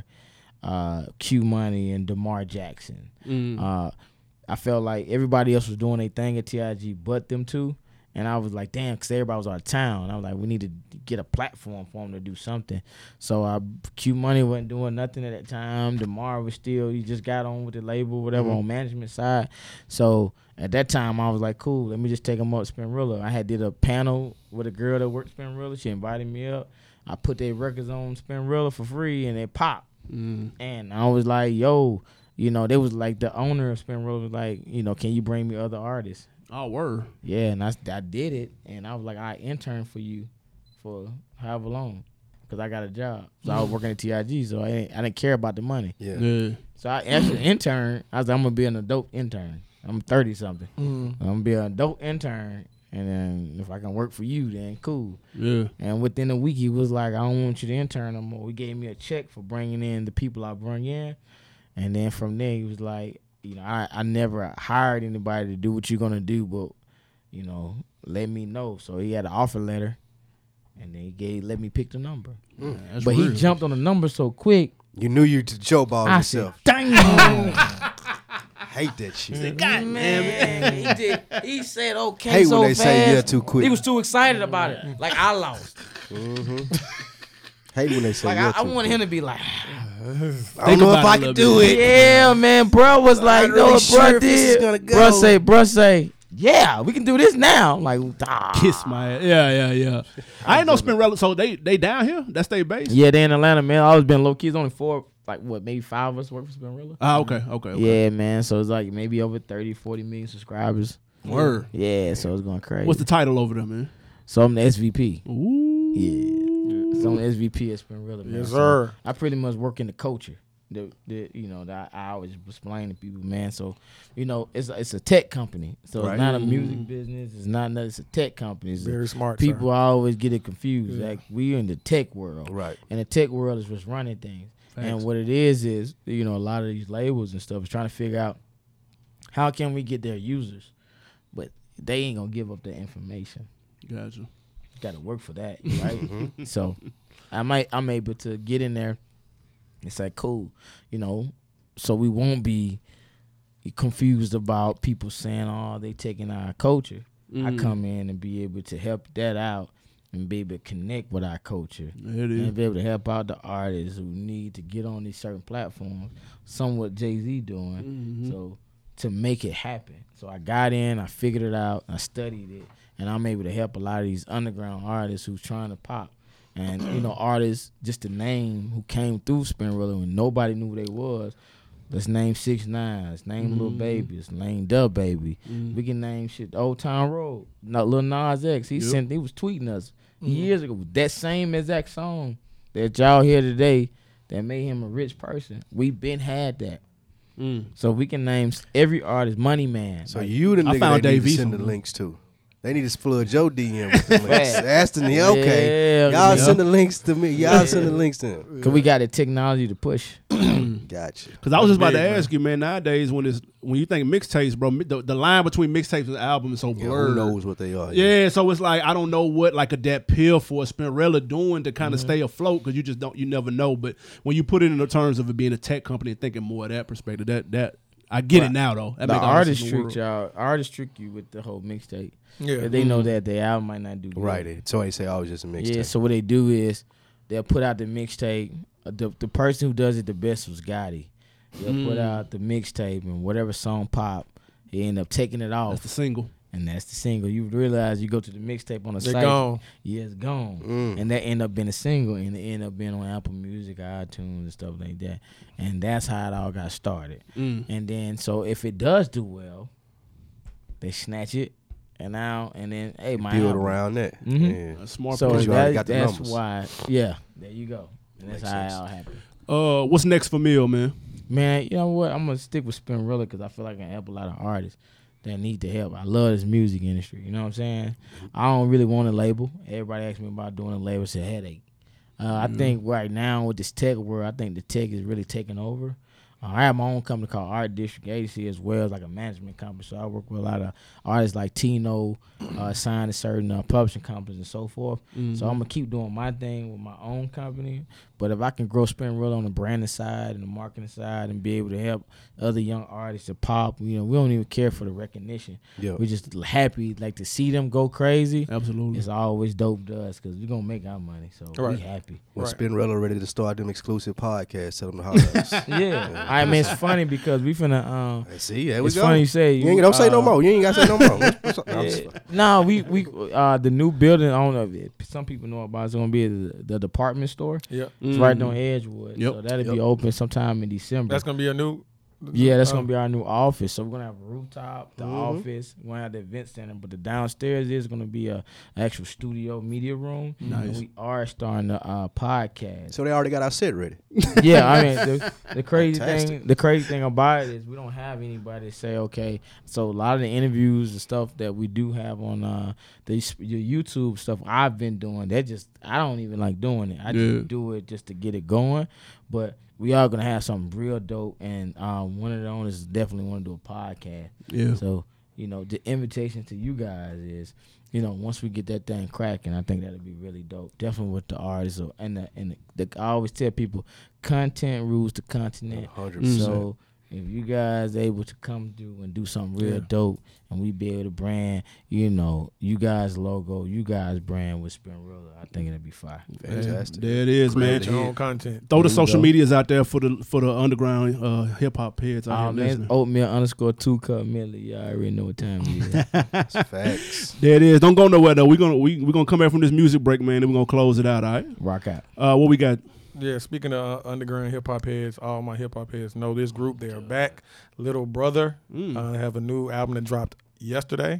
uh, Q Money and DeMar Jackson. Mm. Uh, I felt like everybody else was doing their thing at T I G but them two. And I was like, damn, because everybody was out of town. I was like, we need to get a platform for them to do something. So uh, Q Money wasn't doing nothing at that time. DeMar was still, he just got on with the label, whatever, mm-hmm. on management side. So at that time, I was like, cool, let me just take them up Spinrilla. I had did a panel with a girl that worked Spinrilla. She invited me up. I put their records on Spinrilla for free, and they popped. Mm. And I was like, yo, you know, they was like, the owner of Spinrilla was like, you know, can you bring me other artists? Oh, word. Yeah, and I, I did it, and I was like, I interned for you for however long because I got a job. So I was working at T I G, so I didn't, I didn't care about the money. Yeah. Yeah. So I actually interned. I was like, I'm going to be an adult intern. I'm thirty-something. Mm. I'm going to be an adult intern, and then if I can work for you, then cool. Yeah. And within a week, he was like, I don't want you to intern no more. He gave me a check for bringing in the people I brought in, and then from there, he was like, you know, I, I never hired anybody to do what you're going to do, but, you know, let me know. So he had an offer letter, and then he gave let me pick the number. Man, that's But real. he jumped on the number so quick. You knew you to Joe Ball I said, yourself. "Damn, Hate that shit. God man!" He did. He said, "Okay, Hate so when they fast." say yeah too quick. He was too excited about it. Like I lost. Hate when they say Like yeah I, I too wanted quick. him to be like, I don't Think know if about I it a can little do bit. it. "Yeah, man, bro was like, not no, really bro sure if this is did." gonna go. Bro say, bro say, "Yeah, we can do this now." I'm like, ah. Kiss my ass. Yeah, yeah, yeah. I ain't know Spinrilla. So they they down here? That's their base? Yeah, they in Atlanta, man. I always been low key. It's only four, like what, maybe five of us work for Spinrilla. Ah, okay, okay, okay. Yeah, man. So it's like maybe over thirty, forty million subscribers. Word. Yeah, so it's going crazy. What's the title over there, man? So I'm the S V P. Ooh. Yeah. So I'm the S V P at Spinrilla, man. Yes, So sir. I pretty much work in the culture. The, the you know that I, I always explain to people, man. So you know it's a, it's a tech company, so Right. it's not a music business. It's not nothing. It's a tech company. It's a- Very smart. people sir. always get it confused. Yeah. Like we in the tech world, Right. and the tech world is what's running things. Facts. And what it is is you know a lot of these labels and stuff is trying to figure out how can we get their users, but they ain't gonna give up their information. Gotcha. You got to work for that, right? So I might I'm able to get in there. It's like cool, you know, so we won't be confused about people saying, "Oh, they taking our culture." I Mm. come in and be able to help that out and be able to connect with our culture There it is. and be able to help out the artists who need to get on these certain platforms. Some what Jay-Z doing, Mhm. so to make it happen. So I got in, I figured it out, I studied it, and I'm able to help a lot of these underground artists who's trying to pop. And you know, artists, just the name who came through Spinrilla when nobody knew who they was. Let's name six nine. Let's name Lil Mhm. Baby. Let's name Dub Baby. Mm. We can name shit Old Town Road. Not Lil Nas X. He Yep. sent. He was tweeting us years ago. That same exact song that y'all hear today that made him a rich person. We been had that. Mm. So we can name s- every artist. Money Man. So Like, you the I nigga found they need Dave to East send the on- links to. They need to flood your D M with the links. Facts. Ask them, yeah, okay. Yeah, Y'all yeah. send the links to me. Y'all Yeah. send the links to him. Cause we got the technology to push. Gotcha. Because I was just about Big, to man. ask you, man. Nowadays, when it's when you think mixtapes, bro, the, the line between mixtapes and album is so Yeah, blurred. who knows what they are? Yeah, so it's like I don't know what like a that pill for a Spinrilla doing to kind of Mm-hmm. stay afloat because you just don't you never know. But when you put it in the terms of it being a tech company and thinking more of that perspective, that that I get Right. it now though. That The make all the artist sense in the trick world. y'all. Artists trick you with the whole mixtape. Yeah. 'Cause they know that their album might not do good. Right. So they say, oh, it's just a mixtape. Yeah, so what they do is they'll put out the mixtape. Uh, The the person who does it the best was Gotti. They'll put Mm. out the mixtape and whatever song pop, he end up taking it off, That's the single. and that's the single. You realize you go to the mixtape on the They're site, gone. yeah, it's gone, Mm. and that end up being a single, and it end up being on Apple Music, iTunes, and stuff like that. And that's how it all got started. Mm. And then so if it does do well, they snatch it, and now and then hey, my Build album. around that. Mhm. Yeah. That's smart. So Because you already that, got the that's numbers. why, yeah, there you go. And that's Makes how sense. it all happened. uh, what's next for Mill, man? Man, you know what? I'm gonna stick with Spinrilla because I feel like I can help a lot of artists that need the help. I love this music industry. You know what I'm saying? I don't really want a label. Everybody asks me about doing a label. It's a headache. Uh, I think right now with this tech world, I think the tech is really taking over. Uh, I have my own company called Art District Agency as well as like a management company. So I work with a lot of artists like Tino, uh, signed to certain uh, publishing companies and so forth. So I'm gonna keep doing my thing with my own company. But if I can grow Spinrilla on the branding side and the marketing side and be able to help other young artists to pop, you know, we don't even care for the recognition. Yeah. We're just happy like to see them go crazy. Absolutely. It's always dope to us because we're gonna make our money. So Right. we happy. When Right. Spinrella ready to start them exclusive podcasts, tell them to holler at us. Yeah. I mean, it's funny because we finna. Um, Hey, see, there we it's go. funny you say You ain't, don't say no uh, more. You ain't got to say no more. What's- what's up? I'm Yeah. just- No, we we uh the new building. I don't know if it, some people know about. It's gonna be the, the department store. Yeah. It's right Mm. on Edgewood. Yep. So that'll be Yep. open sometime in December. That's gonna be a new. yeah, that's um, gonna be our new office. So we're gonna have a rooftop, the Mhm. office. We're gonna have the event center, but the downstairs is gonna be a actual studio media room. Nice. And we are starting a uh, podcast. So they already got our set ready. Yeah, I mean the, the crazy Fantastic. thing, the crazy thing about it is we don't have anybody to say okay. So a lot of the interviews and stuff that we do have on uh the your YouTube stuff I've been doing, that just I don't even like doing it. I Yeah. just do it just to get it going. But we are gonna have something real dope, and um, one of the owners definitely want to do a podcast. Yeah. So you know the invitation to you guys is you know, once we get that thing cracking, I think that'll be really dope. Definitely with the artists or, and the, and the, the, I always tell people, content rules the continent. one hundred percent. So if you guys able to come through and do something real Yeah. dope, and we be able to brand, you know, you guys logo, you guys brand with Spinrilla, I think it'll be fire. Fantastic. There it is, man. Create your own content. Throw the There you social go. medias out there for the for the underground uh, hip hop heads out Oh here man, listening. oatmeal underscore two cup Millie. Y'all already know what time it is. Facts. There it is. Don't go nowhere though. We're gonna we we gonna come back from this music break, man. Then we're gonna close it out. All right. Rock out. Uh, what we got? Yeah, speaking of uh, underground hip hop heads, all my hip hop heads know this group. They are back. Little Brother Mm. uh, have a new album that dropped yesterday,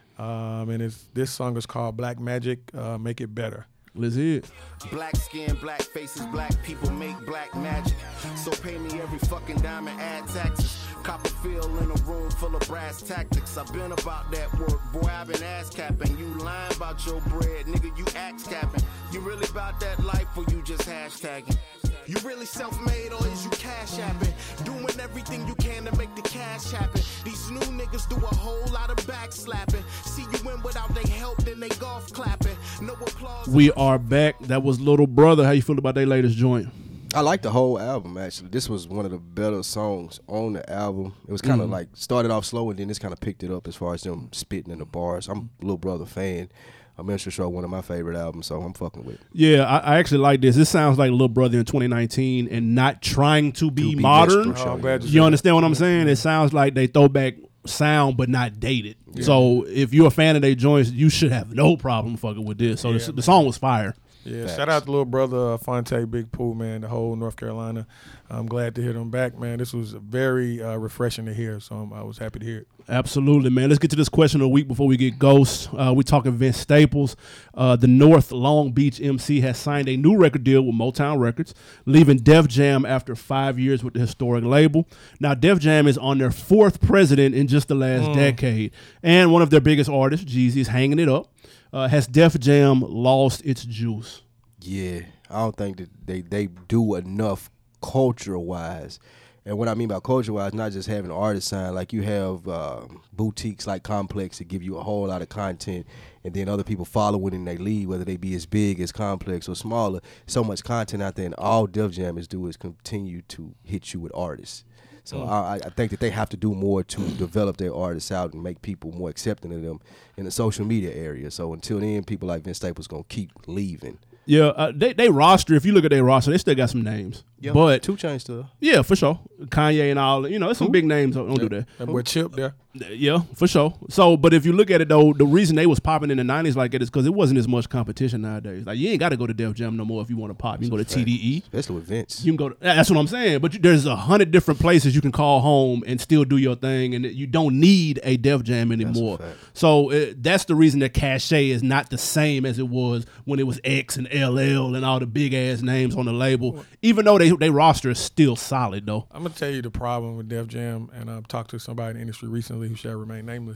um, and it's this song is called Black Magic. Uh, Make It Better. Let's hear it. Black skin, black faces, black people make black magic. So pay me every fucking dime and add taxes. Copper feel in a room full of brass tactics. I've been about that work, boy, I've been ass capping. You lying about your bread, nigga, you axe capping. You really about that life or you just hashtagging? You really self-made or is you cash apping? Doing everything you can to make the cash happen. These new niggas do a whole lot of backslapping. See you in without they help, then they golf clapping. No applause. We are back. That was Little Brother. How you feel about their latest joint? I like the whole album, actually. This was one of the better songs on the album. It was kind of Mhm. like started off slow and then this kind of picked it up as far as them spitting in the bars. I'm a Little Brother fan. I'm Minstrel Show, one of my favorite albums, so I'm fucking with it. Yeah, I, I actually like this. This sounds like Little Brother in twenty nineteen and not trying to be, To be modern. Minstrel Show, Oh, I'm glad yeah. you You said understand what I'm saying? It sounds like they throwback sound but not dated. So if you're a fan of their joints, you should have no problem fucking with this. So Yeah, the, the man. song was fire. Yeah, Facts. shout out to Little Brother, uh, Fonte, Big Pooh, man, the whole North Carolina. I'm glad to hear them back, man. This was very uh, refreshing to hear, so um, I was happy to hear it. Absolutely, man. Let's get to this question of the week before we get ghosts. Uh, we talking Vince Staples. Uh, the North Long Beach M C has signed a new record deal with Motown Records, leaving Def Jam after five years with the historic label. Now, Def Jam is on their fourth president in just the last decade, and one of their biggest artists, Jeezy, is hanging it up. Uh, has Def Jam lost its juice? Yeah, I don't think that they, they do enough culture-wise. And what I mean by culture-wise, not just having artists sign. Like you have uh, boutiques like Complex that give you a whole lot of content, and then other people following in they lead, whether they be as big as Complex or smaller. So much content out there, and all Def Jam is do is continue to hit you with artists. So I, I think that they have to do more to develop their artists out and make people more accepting of them in the social media area. So until then, people like Vince Staples gonna keep leaving. Yeah, uh, they they roster. If you look at their roster, they still got some names. But Two Chainz still. yeah, for sure, Kanye and all. You know, there's some big names. Don't do that. And with Chip there. Yeah, for sure. So, but if you look at it though, the reason they was popping in the nineties like that is because it wasn't as much competition nowadays. Like you ain't got to go to Def Jam no more if you want to pop. You can go to T D E. Especially with Vince. You can go to, that's what I'm saying. But you, there's a hundred different places you can call home and still do your thing, and you don't need a Def Jam anymore. fact. So uh, that's the reason that cachet is not the same as it was when it was X and L L and all the big ass names on the label. Even though they they roster is still solid though. I'm gonna tell you the problem with Def Jam, and I've talked to somebody in the industry recently who shall remain nameless.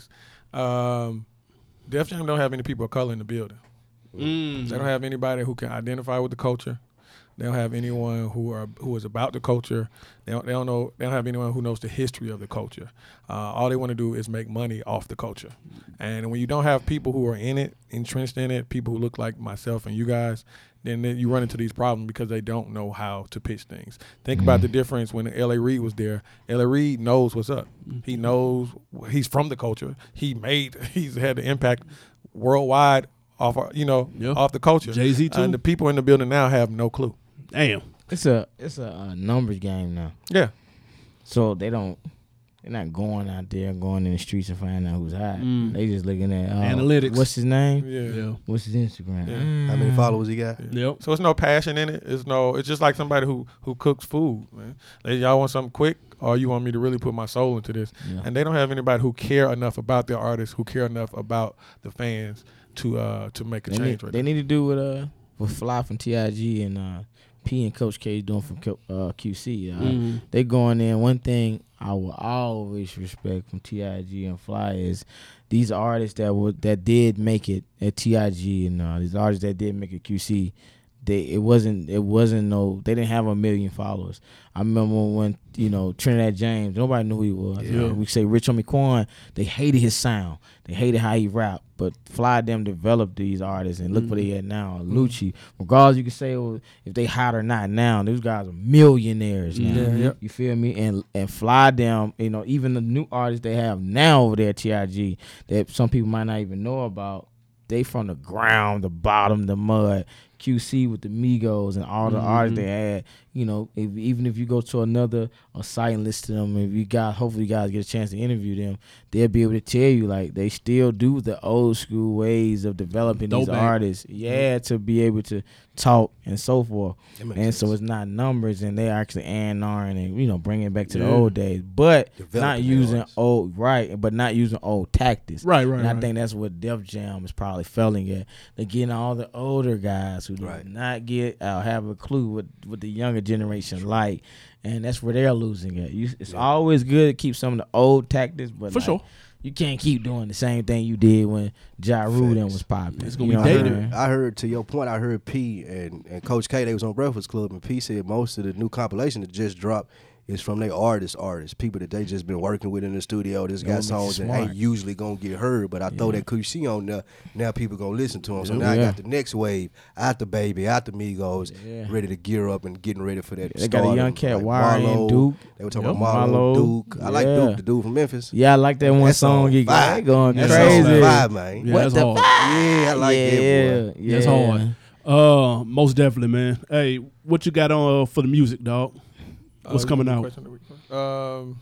Um, Def Jam don't have any people of color in the building. They don't have anybody who can identify with the culture. They don't have anyone who are who is about the culture. They don't, they don't know. They don't have anyone who knows the history of the culture. Uh, all they want to do is make money off the culture. And when you don't have people who are in it, entrenched in it, people who look like myself and you guys, then, then you run into these problems because they don't know how to pitch things. Think about the difference when L A Reid was there. L A Reid knows what's up. He knows he's from the culture. He made he's had the impact worldwide off our- you know Yeah. off the culture. Jay-Z too. And the people in the building now have no clue. Damn. It's a it's a uh, numbers game now. Yeah. So they don't they're not going out there going in the streets and finding out who's hot. Mm. They just looking at uh, Analytics. What's his name? Yeah. Yeah. What's his Instagram? Yeah. Mm. How many followers he got? Yep. So it's no passion in it. It's no. It's just like somebody who who cooks food. Man, like, y'all want something quick, or you want me to really put my soul into this? Yeah. And they don't have anybody who care enough about their artists, who care enough about the fans to uh to make a They, change. need, right they now. need to do what uh what Fly from T I G and uh P and Coach K is doing from Q- uh, Q C. Uh, Mhm. They going in. One thing I will always respect from T I G and Fly is these artists that would that did make it at T I G and uh, these artists that did make it Q C. they it wasn't it wasn't no they didn't have a million followers. I remember when you know Trinidad James, nobody knew who he was. Yeah. We say Rich Homie Quan, they hated his sound, they hated how he rapped. But Fly them developed these artists, and look Mm-hmm. what they at now. Lucci, regardless, you can say well, if they hot or not now, those guys are millionaires now. Yeah, yeah. You feel me? And and Fly them, you know, even the new artists they have now over there at T I G that some people might not even know about. They from the ground, the bottom, the mud. Q C with the Migos and all the Mm-hmm. artists they had. You know, if, even if you go to another a site and listen to them, if you got, hopefully you guys get a chance to interview them, they'll be able to tell you like they still do the old school ways of developing Dope these bag. artists. Yeah, to be able to talk and so forth. That makes And so sense. it's not numbers, and they actually A and R and you know bring it back to Yeah. the old days, but not Developing using artists. old right, but not using old tactics. Right, right, And I right. think that's what Def Jam is probably failing at. They're getting all the older guys who do Right. not get uh, have a clue what what the younger generation like, and that's where they're losing at. You, it's always good to keep some of the old tactics, but For like, sure. you can't keep doing the same thing you did when Ja Rule then Facts. was popping. It's gonna You be know what I dated. mean? I heard, to your point, I heard P and, and Coach K, they was on Breakfast Club, and P said most of the new compilation that just dropped is from their artists, artists, people that they just been working with in the studio. This got That songs makes it that ain't smart. usually gonna get heard, but I throw that Q C on there. Now people gonna listen to them. So Yeah. now I Yeah. got the next wave, out the Baby, out the Migos, Yeah. ready to gear up and getting ready for that. They got a stardom, young cat, like Wire Marlo. and Duke. They were talking Yep. about Marlo, Marlo. Duke. I like Yeah. Duke, the dude from Memphis. Yeah, I like that one That song. song He got fire. they going That That song crazy. song five, man. Yeah, What that's the hard. Yeah, I like yeah, that boy. yeah, That's hard. Uh, most definitely, man. Hey, what you got on uh, for the music, dog? What's Uh, coming good out? question of the week. Um,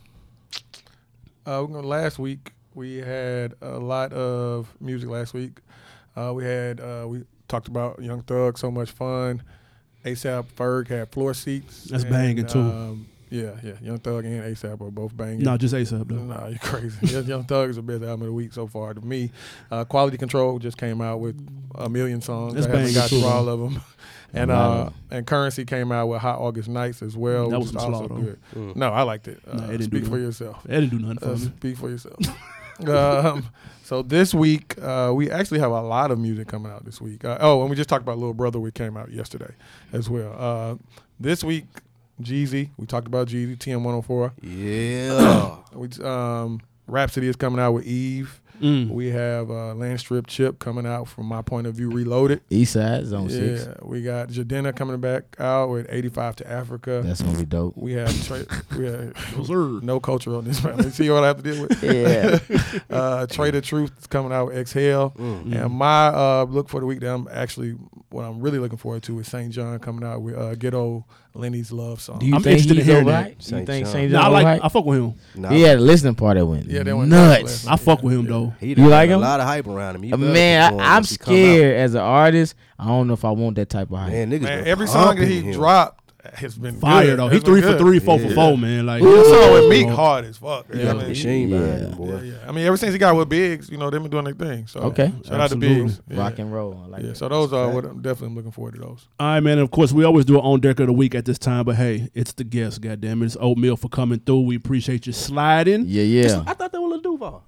uh, we're gonna, last week we had a lot of music. Last week, uh, we had uh, we talked about Young Thug, So Much Fun. ASAP Ferg had Floor Seats. That's and, banging, too. Um, yeah, yeah. Young Thug and ASAP are both banging. No, just ASAP, though. Nah, you're crazy. Young Young Thug is the best album of the week so far to me. Uh, Quality Control just came out with a million songs. That's I haven't banging got too, through man. all of them. And Wow. uh, and Currency came out with Hot August Nights as well. That which was is some also slaughter. good. Mm. No, I liked it. Uh, Nah, it didn't speak do for that. yourself. That didn't do nothing for Uh, me. speak for yourself. um, so this week uh, we actually have a lot of music coming out this week. Uh, oh, and we just talked about Little Brother, which came out yesterday as well. Uh, this week, Jeezy. We talked about Jeezy. T M one oh four. Yeah. We um, Rhapsody is coming out with Eve. Mm. We have uh, Landstrip Chip coming out from my point of view, Reloaded. East Side Zone Six. Yeah, we got Jadena coming back out with eighty-five to Africa. That's gonna be dope. we have tra- we have Yes, sir. no culture on this. You see what I have to deal with? Yeah. uh, Trader Truth is coming out with Exhale. Mm. And my uh, look for the week that I'm actually, what I'm really looking forward to is Saint John coming out with uh, Ghetto Lenny's Love Song. Do you I'm think interested in he's hearing all that. right? You Saint think John. Saint Nah, John I all like. right? I fuck with him. Nah, Yeah, the listening part that went Yeah, they went nuts. I fuck with him though. He You done like got him? A lot of hype around him. He Uh, better Man, perform I, I'm once he come out. scared as an artist. I don't know if I want that type of hype. Man, niggas Man, been every song that he pumping him. dropped has been Fire good. though. He It's been three for good. three, four for Yeah. four, man. Like That song with Meek Ooh. hard as fuck. He You got know what the I mean? machine behind him, Yeah, boy. yeah. I mean, ever since he got with Biggs, you know, they've been doing their thing. So Okay. shout out to Absolutely. Biggs. Yeah. Rock and roll. I like Yeah, that. so those are That's what fact. I'm definitely I'm looking forward to those. All right, man. Of course, we always do an on deck of the week at this time, but hey, it's the guest. Goddamn it, it's Oatmeal for coming through. We appreciate you sliding. Yeah, yeah. I thought that was Lil Duval.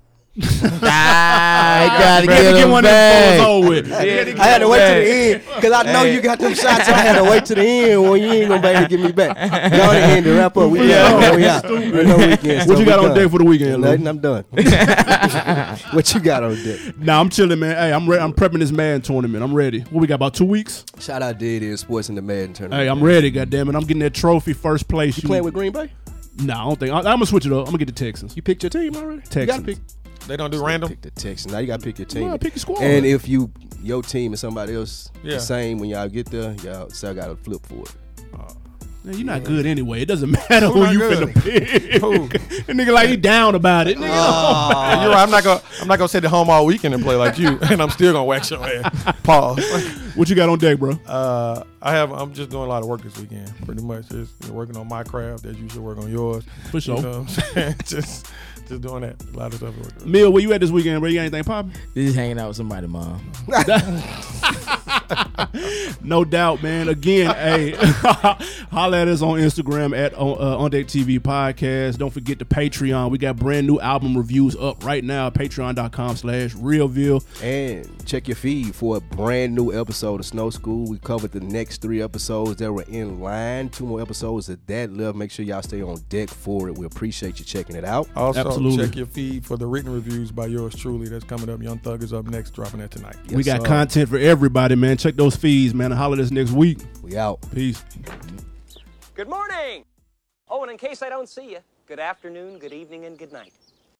I gotta We had get to get him one of them back. phones on with. I had to wait to the end because I know you got them shots. So I had to wait to the end when you ain't gonna be able to get me back. Y'all the end to wrap up. We yeah, we out. Ain't no weekend, What so you got we on done. deck for the weekend, Lou? Nothing. I'm done. What you got on deck? Nah, I'm chilling, man. Hey, I'm re- I'm prepping this Madden tournament. I'm ready. What we got? About two weeks. Shout out Diddy and Sports in the Madden tournament. Hey, I'm ready. Goddamn it, I'm getting that trophy first place. You playing with Green Bay? Nah, I don't think. I, I'm gonna switch it up. I'm gonna get the Texans. You picked your team already? You Texans. gotta pick. They don't do random. Pick the Texans. Now you gotta pick your team. Nah, pick your squad. And if you your team and somebody else Yeah. the same when y'all get there, y'all still gotta flip for it. Man, you're not good anyway. It doesn't matter Who who not you good? finna pick. Who? That nigga like he down about it. Nigga, Yeah, you're right. I'm not gonna. I'm not gonna sit at home all weekend and play like you, and I'm still gonna wax your ass. Pause. what you got on deck, bro? Uh, I have. I'm just doing a lot of work this weekend. Pretty much, just you know, working on my craft as you should work on yours. For sure. You know what I'm saying? just, just doing that. A lot of stuff. to work on. Mill, where you at this weekend, bro? You got anything popping? Just hanging out with somebody, mom. No doubt, man. Again, hey, holla at us on Instagram at uh, On Deck T V Podcast. Don't forget the Patreon. We got brand new album reviews up right now at patreon.com slash realville. And check your feed for a brand new episode of Snow School. We covered the next three episodes that were in line. Two more episodes of that love. Make sure y'all stay on deck for it. We appreciate you checking it out. Also, Absolutely. check your feed for the written reviews by yours truly. That's coming up. Young Thug is up next, dropping that tonight. We Yes, got sir. content for everybody, man. Check those feeds, man. And holla at us next week. We out. Peace. Good morning. Oh, and in case I don't see you, good afternoon, good evening, and good night.